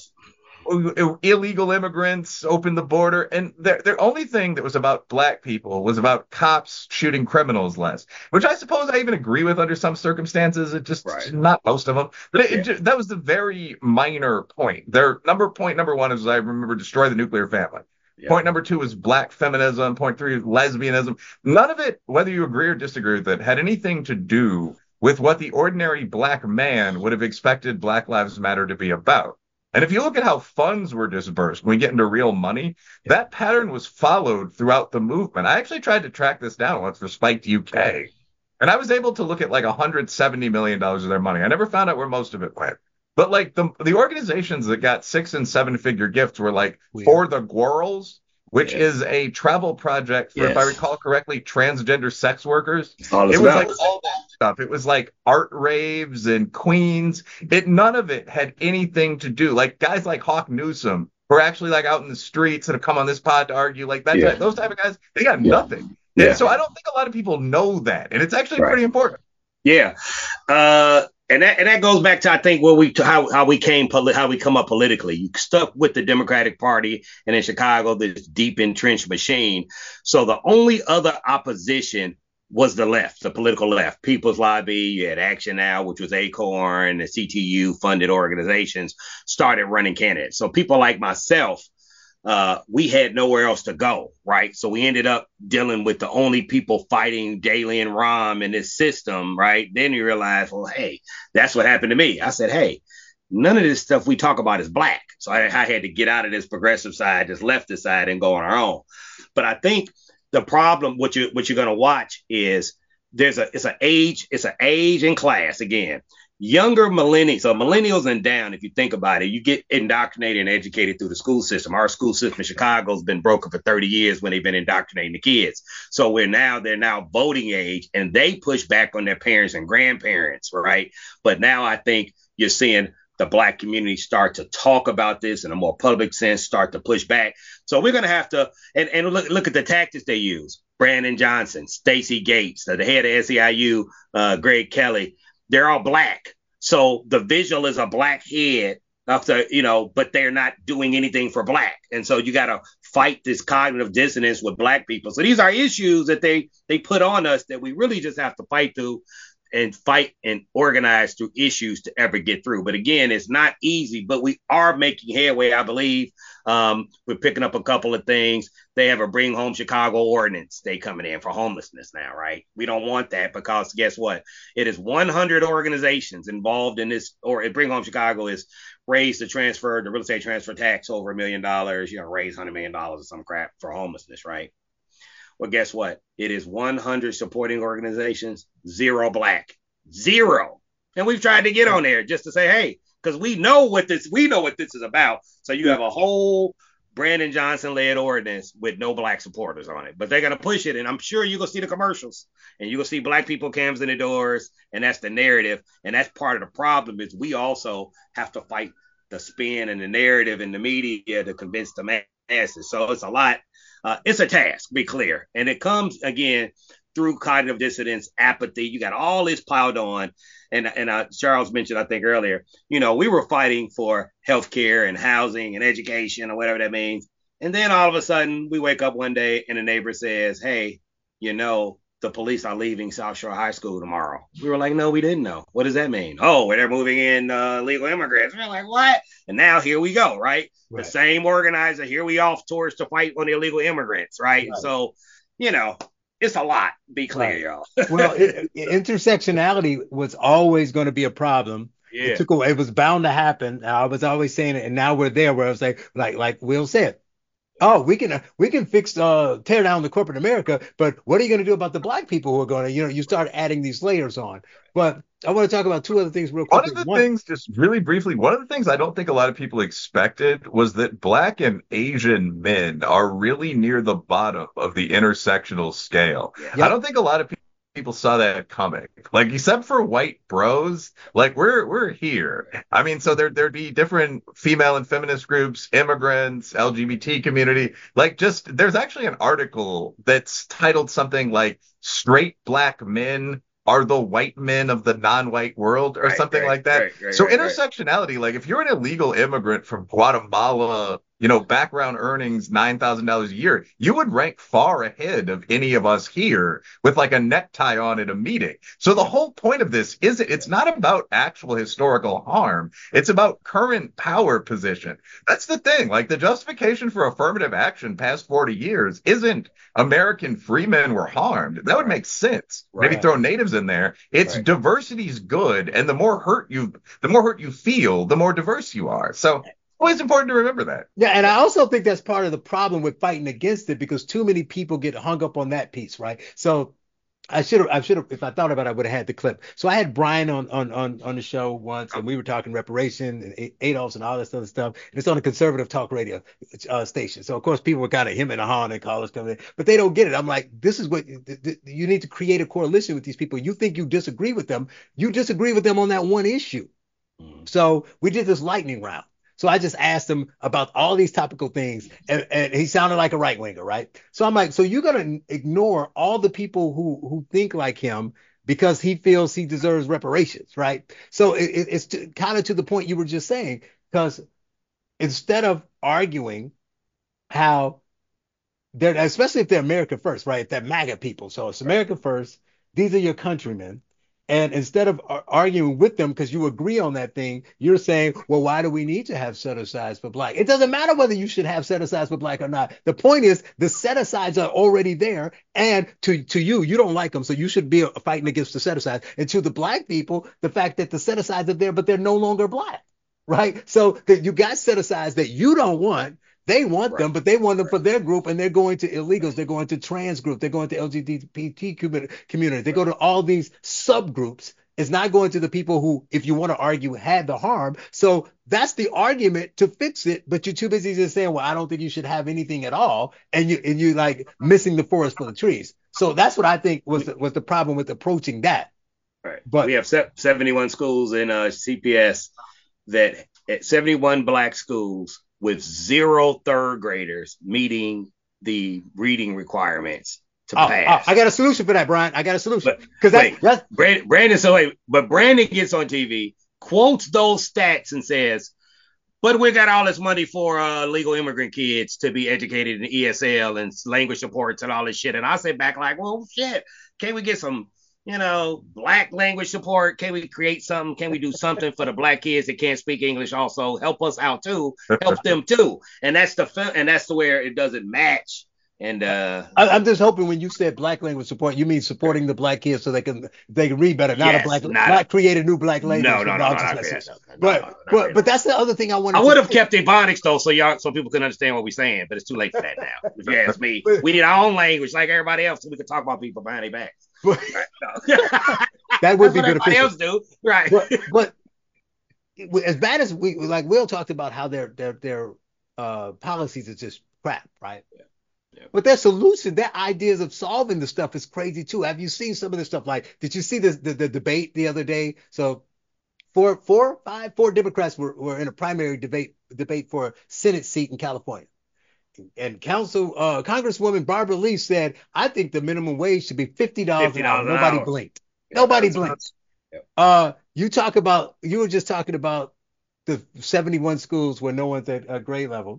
Illegal immigrants open the border, and their only thing that was about Black people was about cops shooting criminals less, which I suppose I even agree with under some circumstances. It just not most of them, but that was the very minor point. Point number one is I remember destroy the nuclear family. Point number two is Black feminism. Point three is lesbianism. None of it, whether you agree or disagree with it, had anything to do with what the ordinary Black man would have expected Black Lives Matter to be about. And if you look at how funds were dispersed when we get into real money, that pattern was followed throughout the movement. I actually tried to track this down once for Spiked UK, and I was able to look at like $170 million of their money. I never found out where most of it went. But like the organizations that got 6- and 7-figure gifts were like For the Gwirls, which is a travel project for, if I recall correctly, transgender sex workers. It was like all that stuff. It was like art raves and queens. None of it had anything to do. Like guys like Hawk Newsom who are actually like out in the streets and have come on this pod to argue like that. Yeah. Those type of guys, they got Yeah. nothing. Yeah. And so I don't think a lot of people know that, and it's actually Right. pretty important. Yeah. And that goes back to, I think, how we come up politically. You stuck with the Democratic Party, and in Chicago, this deep entrenched machine. So the only other opposition was the left, the political left. People's Lobby, you had Action Now, which was Acorn, the CTU funded organizations started running candidates. So people like myself, we had nowhere else to go, right? So we ended up dealing with the only people fighting Daley and Rahm in this system, right? Then you realize, well, hey, that's what happened to me. I said, hey, none of this stuff we talk about is black. So I had to get out of this progressive side, this leftist side, and go on our own. But I think the problem, what you're going to watch is it's an age and class again. Younger millennials, so millennials and down, if you think about it, you get indoctrinated and educated through the school system. Our school system in Chicago has been broken for 30 years when they've been indoctrinating the kids. So they're now voting age, and they push back on their parents and grandparents, right? But now I think you're seeing the black community start to talk about this in a more public sense, start to push back. So we're going to have to, and look at the tactics they use. Brandon Johnson, Stacey Gates, the head of SEIU, Greg Kelly, they're all black. So the visual is a black head after, but they're not doing anything for black. And so you got to fight this cognitive dissonance with black people. So these are issues that they put on us that we really just have to fight through and organize through issues to ever get through. But again, it's not easy, but we are making headway, I believe. We're picking up a couple of things. They have a Bring Home Chicago ordinance they coming in for homelessness now, right? We don't want that because guess what? It is 100 organizations involved in this, or Bring Home Chicago is raised the real estate transfer tax over $1 million, raise $100 million or some crap for homelessness, right? Well, guess what? It is 100 supporting organizations, 0 black, 0. And we've tried to get on there just to say, hey, because we know what this is about. So you have a whole Brandon Johnson led ordinance with no black supporters on it, but they're going to push it. And I'm sure you're going to see the commercials and you're going to see black people cams in the doors. And that's the narrative. And that's part of the problem is we also have to fight the spin and the narrative in the media to convince the masses. So it's a lot. It's a task, be clear. And it comes, again, through cognitive dissonance, apathy. You got all this piled on. And Charles mentioned, I think earlier, we were fighting for healthcare and housing and education or whatever that means. And then all of a sudden we wake up one day and a neighbor says, hey, the police are leaving South Shore High School tomorrow. We were like, no, we didn't know. What does that mean? Oh, they're moving in illegal immigrants. We're like, what? And now here we go, right? The same organizer, here we off tours to fight on the illegal immigrants, right? So, it's a lot, be clear, y'all. Well, intersectionality was always going to be a problem. Yeah. It was bound to happen. I was always saying it, and now we're there where I was like Will said, oh, we can fix tear down the corporate America, but what are you going to do about the black people who are going to, you start adding these layers on. But I want to talk about two other things real quick. One of the things, just really briefly, one of the things I don't think a lot of people expected was that black and Asian men are really near the bottom of the intersectional scale. Yeah. I don't think a lot of people saw that coming. Like, except for white bros, like we're here. I mean, so there'd be different female and feminist groups, immigrants, LGBT community. Like, just there's actually an article that's titled something like "Straight Black Men Are the White Men of the Non-White World" or something like that. So intersectionality, like if you're an illegal immigrant from Guatemala, background earnings $9,000 a year, you would rank far ahead of any of us here with like a necktie on at a meeting. So the whole point of this is it's not about actual historical harm. It's about current power position. That's the thing. Like the justification for affirmative action past 40 years isn't American freemen were harmed. That would make sense. Maybe throw natives in there. It's diversity's good. And the more hurt you feel, the more diverse you are. So always important to remember that. Yeah, and I also think that's part of the problem with fighting against it because too many people get hung up on that piece, right? So I should have, if I thought about it, I would have had the clip. So I had Brian on the show once, and we were talking reparation and Adolphs and all this other stuff. And it's on a conservative talk radio station. So of course people were kind of him and hawing and callers coming in, but they don't get it. I'm like, this is what you need to create a coalition with these people. You think you disagree with them? You disagree with them on that one issue. So we did this lightning round. So I just asked him about all these topical things, and he sounded like a right winger, right? So I'm like, so you're gonna ignore all the people who think like him because he feels he deserves reparations, right? So it's kind of to the point you were just saying, because instead of arguing how they're, especially if they're America first, right? If they're MAGA people, so it's America first. These are your countrymen. And instead of arguing with them because you agree on that thing, you're saying, well, why do we need to have set asides for black? It doesn't matter whether you should have set asides for black or not. The point is the set asides are already there. And to you, you don't like them. So you should be fighting against the set asides. And to the black people, the fact that the set asides are there, but they're no longer black, right? So that you got set asides that you don't want. They want them, but they want them for their group, and they're going to illegals. They're going to trans group. They're going to LGBT community. They go to all these subgroups. It's not going to the people who, if you want to argue, had the harm. So that's the argument to fix it. But you're too busy just saying, well, I don't think you should have anything at all, and you like missing the forest for the trees. So that's what I think was the problem with approaching that. Right. But we have 71 schools in CPS that at 71 black schools with 0 third graders meeting the reading requirements to pass. I got a solution for that, Brian. I got a solution. But Brandon gets on TV, quotes those stats and says, but we got all this money for legal immigrant kids to be educated in ESL and language supports and all this shit. And I say back like, well, shit, can't we get some, black language support? Can we create something? Can we do something for the black kids that can't speak English also? Help us out too. Help them too. And that's the where it doesn't match. And I'm just hoping when you said black language support, you mean supporting the black kids so they can read better, not create a new black language. But that's the other thing I wanted. I would have kept Ebonics though, so people can understand what we're saying. But it's too late for that now. If you ask me, we need our own language like everybody else, so we can talk about people behind their backs. That would be beneficial. Everybody else do, right? But as bad as Will talked about how their policies are just crap, right? Yeah. But their solution, their ideas of solving the stuff is crazy too. Have you seen some of this stuff? Like, did you see the debate the other day? So four Democrats were in a primary debate for a Senate seat in California. And Congresswoman Barbara Lee said, I think the minimum wage should be $50 an hour. Nobody blinked. Yeah, nobody blinked. Yeah. You were just talking about the 71 schools where no one's at a grade level.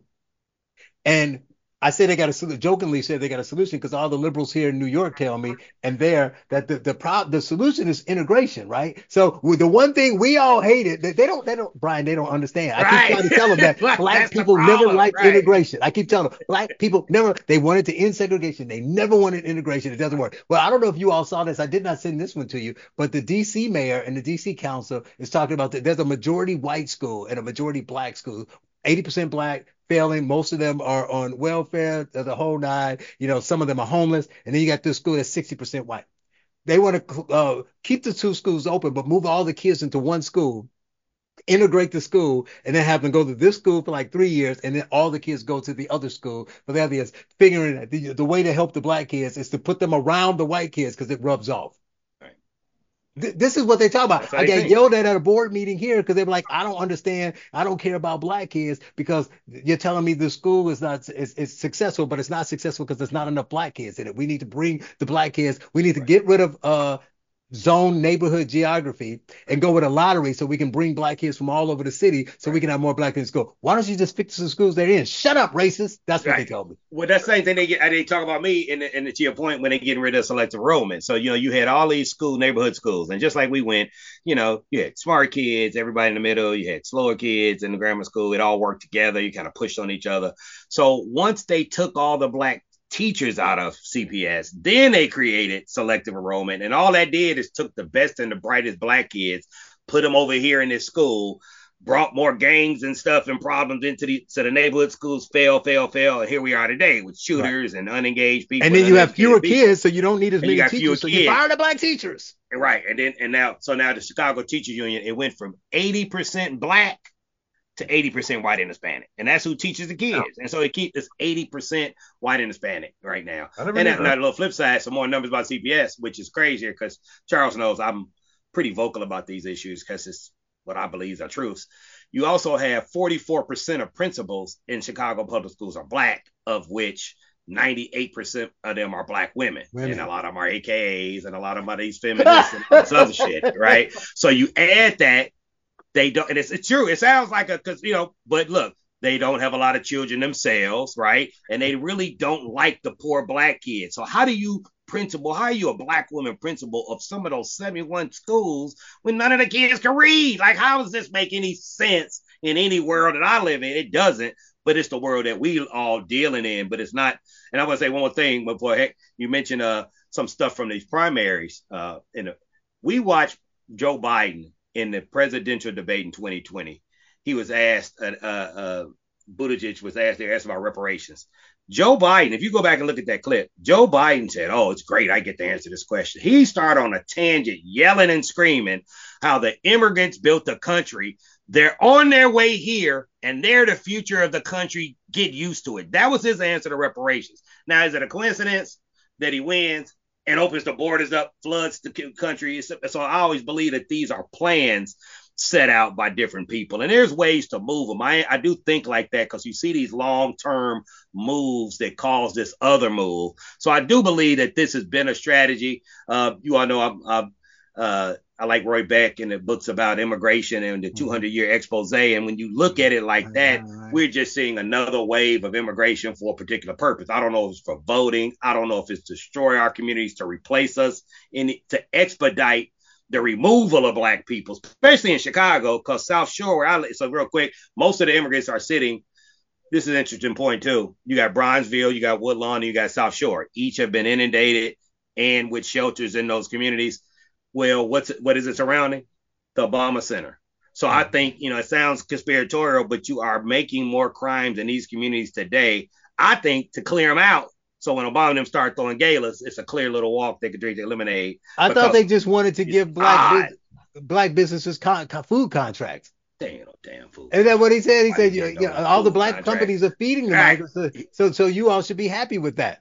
And I say jokingly said they got a solution because all the liberals here in New York tell me, and there that the solution is integration, right? So the one thing we all hated, they don't, Brian, they don't understand. I keep trying to tell them that black people never liked integration. I keep telling them black people they wanted to end segregation. They never wanted integration. It doesn't work. Well, I don't know if you all saw this. I did not send this one to you, but the DC mayor and the DC council is talking about that there's a majority white school and a majority black school, 80% black, failing. Most of them are on welfare, the whole nine. Some of them are homeless. And then you got this school that's 60% white. They want to keep the two schools open, but move all the kids into one school, integrate the school, and then have them go to this school for like 3 years, and then all the kids go to the other school for the other years. Figuring that the way to help the black kids is to put them around the white kids because it rubs off. This is what they talk about. I got yelled at a board meeting here because they were like, I don't understand. I don't care about black kids because you're telling me the school is successful, but it's not successful because there's not enough black kids in it. We need to bring the black kids. We need to get rid of zone neighborhood geography and go with a lottery so we can bring black kids from all over the city so we can have more black kids go. Why don't you just fix the schools they're in? Shut up, racist. That's what they told me. Well, that's the same thing they talk about me and to your point when they're getting rid of selective enrollment. So, you had all these neighborhood schools, and just like we went, you had smart kids, everybody in the middle, you had slower kids in the grammar school. It all worked together. You kind of pushed on each other. So once they took all the black teachers out of CPS, then they created selective enrollment, and all that did is took the best and the brightest black kids, put them over here in this school, brought more gangs and stuff and problems into the neighborhood schools, fail, and here we are today with shooters and unengaged people. And then you have fewer kids, so you don't need as many teachers, so you fire the black teachers. Right, and now the Chicago Teachers Union, it went from 80% black to 80% white and Hispanic. And that's who teaches the kids. Yeah. And so they keep this 80% white and Hispanic right now. And now a little flip side, some more numbers about CPS, which is crazier because Charles knows I'm pretty vocal about these issues because it's what I believe are truths. You also have 44% of principals in Chicago public schools are black, of which 98% of them are black women. And a lot of them are AKAs, and a lot of them are these feminists and all this other shit, right? So you add that, they don't, and it's true. It sounds like because but look, they don't have a lot of children themselves, right? And they really don't like the poor black kids. So how are you a black woman principal of some of those 71 schools when none of the kids can read? Like, how does this make any sense in any world that I live in? It doesn't, but it's the world that we all dealing in, but it's not. And I want to say one more thing before you mentioned some stuff from these primaries. We watched Joe Biden in the presidential debate in 2020. He was asked, Buttigieg was asked about reparations. Joe Biden, if you go back and look at that clip, Joe Biden said, "Oh, it's great. I get to answer this question." He started on a tangent, yelling and screaming how the immigrants built the country. They're on their way here, and they're the future of the country. Get used to it. That was his answer to reparations. Now, is it a coincidence that he wins and opens the borders up, floods the country? So I always believe that these are plans set out by different people, and there's ways to move them. I do think like that because you see these long-term moves that cause this other move. So I do believe that this has been a strategy. You all know I like Roy Beck and the books about immigration and the 200-year expose. And when you look at it like that, we're just seeing another wave of immigration for a particular purpose. I don't know if it's for voting. I don't know if it's to destroy our communities, to replace us, to expedite the removal of black people, especially in Chicago, because South Shore, where I live, so real quick, most of the immigrants are sitting. This is an interesting point too. You got Bronzeville, you got Woodlawn, and you got South Shore. Each have been inundated and with shelters in those communities. Well, what is it surrounding? The Obama Center. So I think, it sounds conspiratorial, but you are making more crimes in these communities today, I think, to clear them out. So when Obama and them start throwing galas, it's a clear little walk. They could drink their lemonade. I thought they just wanted to give black businesses food contracts. Damn food. Isn't that what he said? He said, all the black companies are feeding the migrants. So you all should be happy with that.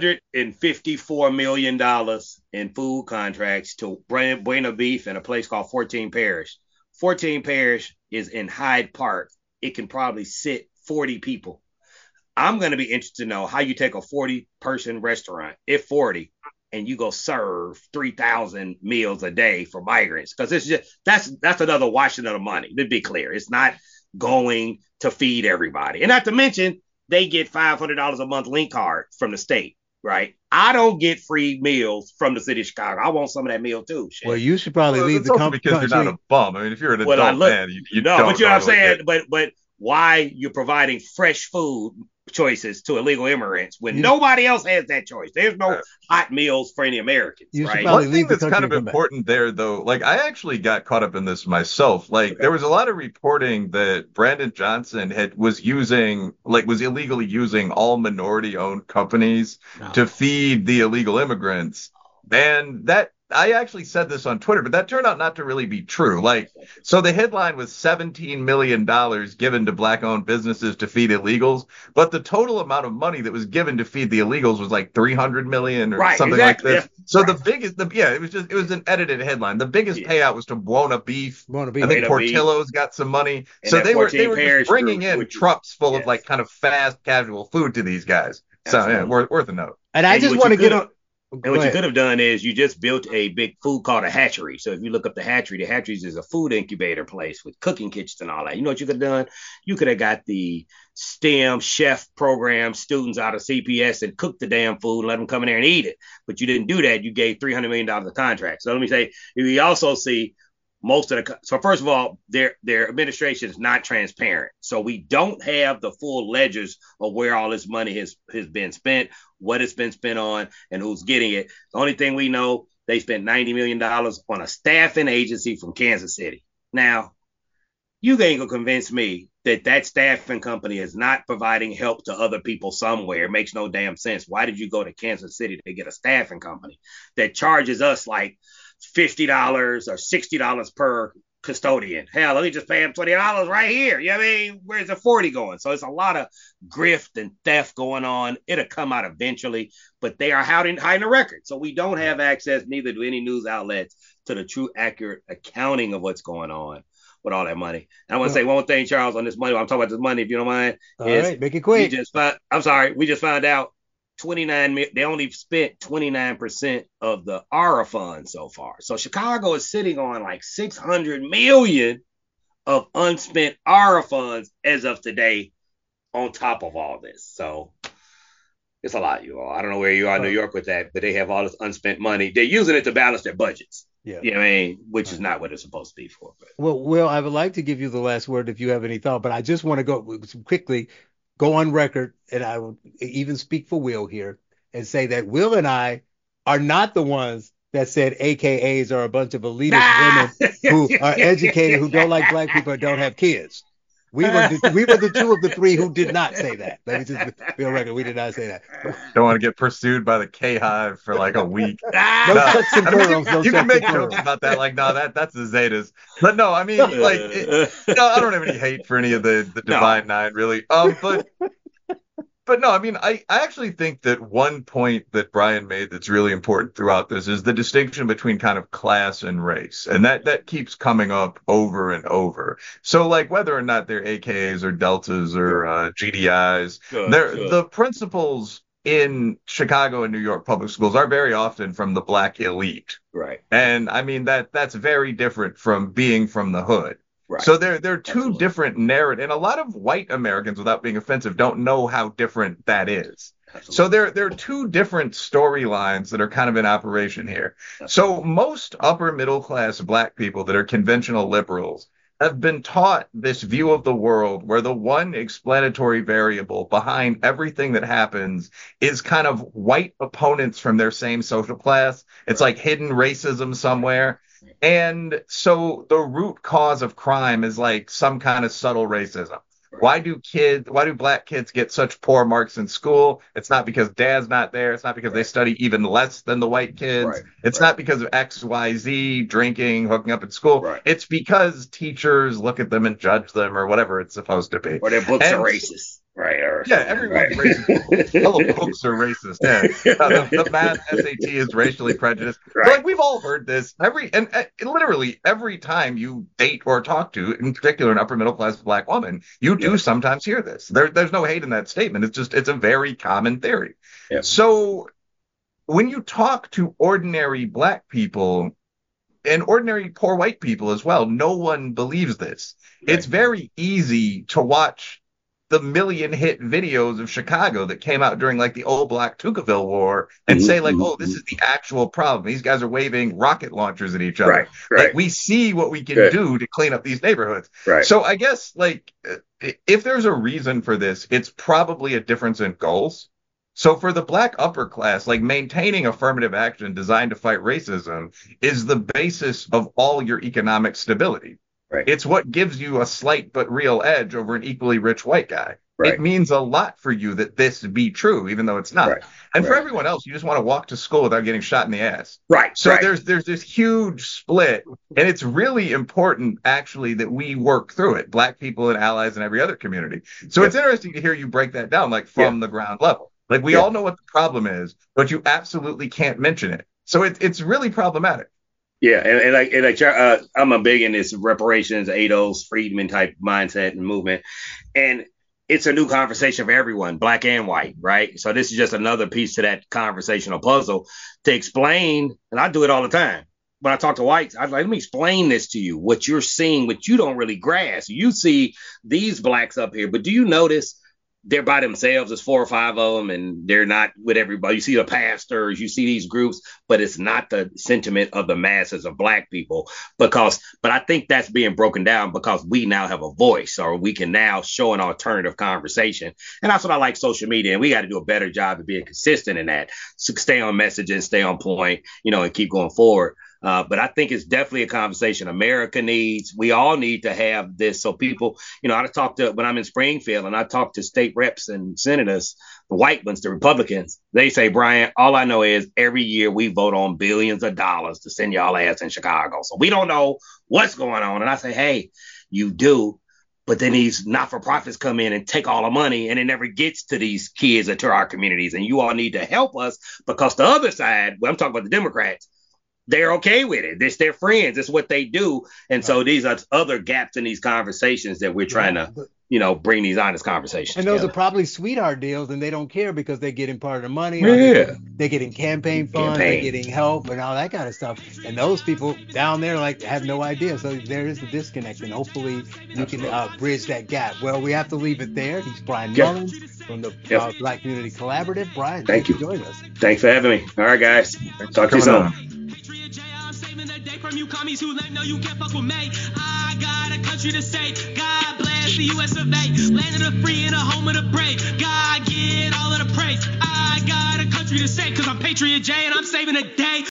$154 million in food contracts to Buena Beef and a place called 14 Parish. 14 Parish is in Hyde Park. It can probably sit 40 people. I'm going to be interested to know how you take a 40-person restaurant, if 40, and you go serve 3,000 meals a day for migrants. Because it's just that's another washing of the money. To be clear, it's not going to feed everybody. And not to mention, they get $500 a month link card from the state, right? I don't get free meals from the city of Chicago. I want some of that meal too. Shane. Well, you should probably leave the company because you're not a bum. I mean, if you're an adult man, you don't. But you know what I'm saying. But why you're providing fresh food choices to illegal immigrants when nobody else has that choice? There's no hot meals for any Americans, right? One thing that's kind of important there, though, like I actually got caught up in this myself. Like there was a lot of reporting that Brandon Johnson was illegally using all minority-owned companies to feed the illegal immigrants, and that. I actually said this on Twitter, but that turned out not to really be true. So the headline was $17 million given to black-owned businesses to feed illegals, but the total amount of money that was given to feed the illegals was like $300 million or something like this. Yeah. So the biggest, it was an edited headline. The biggest payout was to Buena Beef. I think Portillo's got some money. And so they were just bringing in trucks full of like kind of fast, casual food to these guys. Absolutely. So worth a note. And I just want to get on. And what you could have done is you just built a big food called a hatchery. So if you look up the hatcheries is a food incubator place with cooking kitchens and all that. You know what you could have done? You could have got the STEM chef program students out of CPS and cooked the damn food and let them come in there and eat it. But you didn't do that. You gave $300 million of contract. So let me say, we also see so first of all, their administration is not transparent. So we don't have the full ledgers of where all this money has been spent, what it's been spent on, and who's getting it. The only thing we know, they spent $90 million on a staffing agency from Kansas City. Now, you ain't gonna convince me that staffing company is not providing help to other people somewhere. It makes no damn sense. Why did you go to Kansas City to get a staffing company that charges us like $50 or $60 per custodian? Hell, let me just pay him $20 right here. You know what I mean? Where's the 40 going? So it's a lot of grift and theft going on. It'll come out eventually, but they are hiding the record. So we don't have access, neither do any news outlets, to the true accurate accounting of what's going on. with all that money. And I want to say one more thing, Charles, on this money. I'm talking about this money, if you don't mind. All right, make it quick. We just found out 29. They only spent 29% of the ARA fund so far. So Chicago is sitting on like 600 million of unspent ARA funds as of today, on top of all this. So it's a lot, you all. I don't know where you are in New York with that, but they have all this unspent money. They're using it to balance their budgets. Yeah. You know what I mean? Which is not what it's supposed to be for. But. Well, Will, I would like to give you the last word if you have any thought, but I just want to go on record, and I will even speak for Will here and say that Will and I are not the ones that said AKAs are a bunch of elitist women who are educated, who don't like black people, and don't have kids. We were the two of the three who did not say that. Let me just be on record. We did not say that. Don't want to get pursued by the K-Hive for like a week. You can make jokes about that. Like, no, that's the Zetas. But no, I mean, like, I don't have any hate for any of the Divine Nine, really. But no, I mean, I actually think that one point that Brian made that's really important throughout this is the distinction between kind of class and race. And that keeps coming up over and over. So like whether or not they're AKAs or Deltas or GDIs, the principles in Chicago and New York public schools are very often from the black elite. Right. And I mean, that's very different from being from the hood. Right. So they're two different narratives, and a lot of white Americans, without being offensive, don't know how different that is. Absolutely. So there are two different storylines that are kind of in operation here. Absolutely. So most upper middle class black people that are conventional liberals have been taught this view of the world where the one explanatory variable behind everything that happens is kind of white opponents from their same social class. It's like hidden racism somewhere. And so the root cause of crime is like some kind of subtle racism. Why do black kids get such poor marks in school? It's not because dad's not there. It's not because they study even less than the white kids. It's not because of X, Y, Z, drinking, hooking up at school. It's because teachers look at them and judge them or whatever it's supposed to be. Or their books are racist. Right. Yeah, everyone's racist. All books are racist. Yeah. The math SAT is racially prejudiced. Right. Like we've all heard this. Literally every time you date or talk to, in particular, an upper middle class black woman, you do sometimes hear this. There's no hate in that statement. It's a very common theory. Yeah. So when you talk to ordinary black people and ordinary poor white people as well, no one believes this. Right. It's very easy to watch the million hit videos of Chicago that came out during like the old Black Tukaville War and say like, oh, this is the actual problem. These guys are waving rocket launchers at each other. Right. Like we see what we can do to clean up these neighborhoods. Right. So I guess like if there's a reason for this, it's probably a difference in goals. So for the black upper class, like maintaining affirmative action designed to fight racism is the basis of all your economic stability. Right. It's what gives you a slight but real edge over an equally rich white guy. Right. It means a lot for you that this be true, even though it's not. Right. And for everyone else, you just want to walk to school without getting shot in the ass. Right. So there's this huge split, and it's really important, actually, that we work through it, black people and allies and every other community. So it's interesting to hear you break that down, like from the ground level. Like we all know what the problem is, but you absolutely can't mention it. So it's really problematic. Yeah, and I'm a big in this reparations, ADOS, Friedman type mindset and movement, and it's a new conversation for everyone, black and white, right? So this is just another piece to that conversational puzzle to explain, and I do it all the time. When I talk to whites, I'm like, let me explain this to you, what you're seeing, what you don't really grasp. You see these blacks up here, but do you notice they're by themselves? There's 4 or 5 of them, and they're not with everybody. You see the pastors, you see these groups, but it's not the sentiment of the masses of black people. But I think that's being broken down because we now have a voice, or we can now show an alternative conversation. And that's what I like social media. And we got to do a better job of being consistent in that. So stay on message and stay on point, and keep going forward. But I think it's definitely a conversation America needs. We all need to have this. So people, I talk to, when I'm in Springfield and I talk to state reps and senators, the white ones, the Republicans, they say, Brian, all I know is every year we vote on billions of dollars to send y'all ass in Chicago. So we don't know what's going on. And I say, hey, you do. But then these not-for-profits come in and take all the money, and it never gets to these kids or to our communities. And you all need to help us because the other side, I'm talking about the Democrats, they're okay with it. It's their friends. It's what they do. And so these are other gaps in these conversations that we're trying to, bring these honest conversations. And those together. are probably sweetheart deals, and they don't care because they're getting part of the money. Yeah. They're getting campaign funds, they're getting help and all that kind of stuff. And those people down there have no idea. So there is a disconnect, and hopefully you can bridge that gap. Well, we have to leave it there. He's Brian Mullins from the Black Community Collaborative. Brian, thank you for joining us. Thanks for having me. All right, guys. Talk to you soon. From you commies who let know you can't fuck with me. I got a country to say. God bless the US of A. Land of the free and a home of the brave. God get all of the praise. I got a country to say, cause I'm Patriot J and I'm saving the day.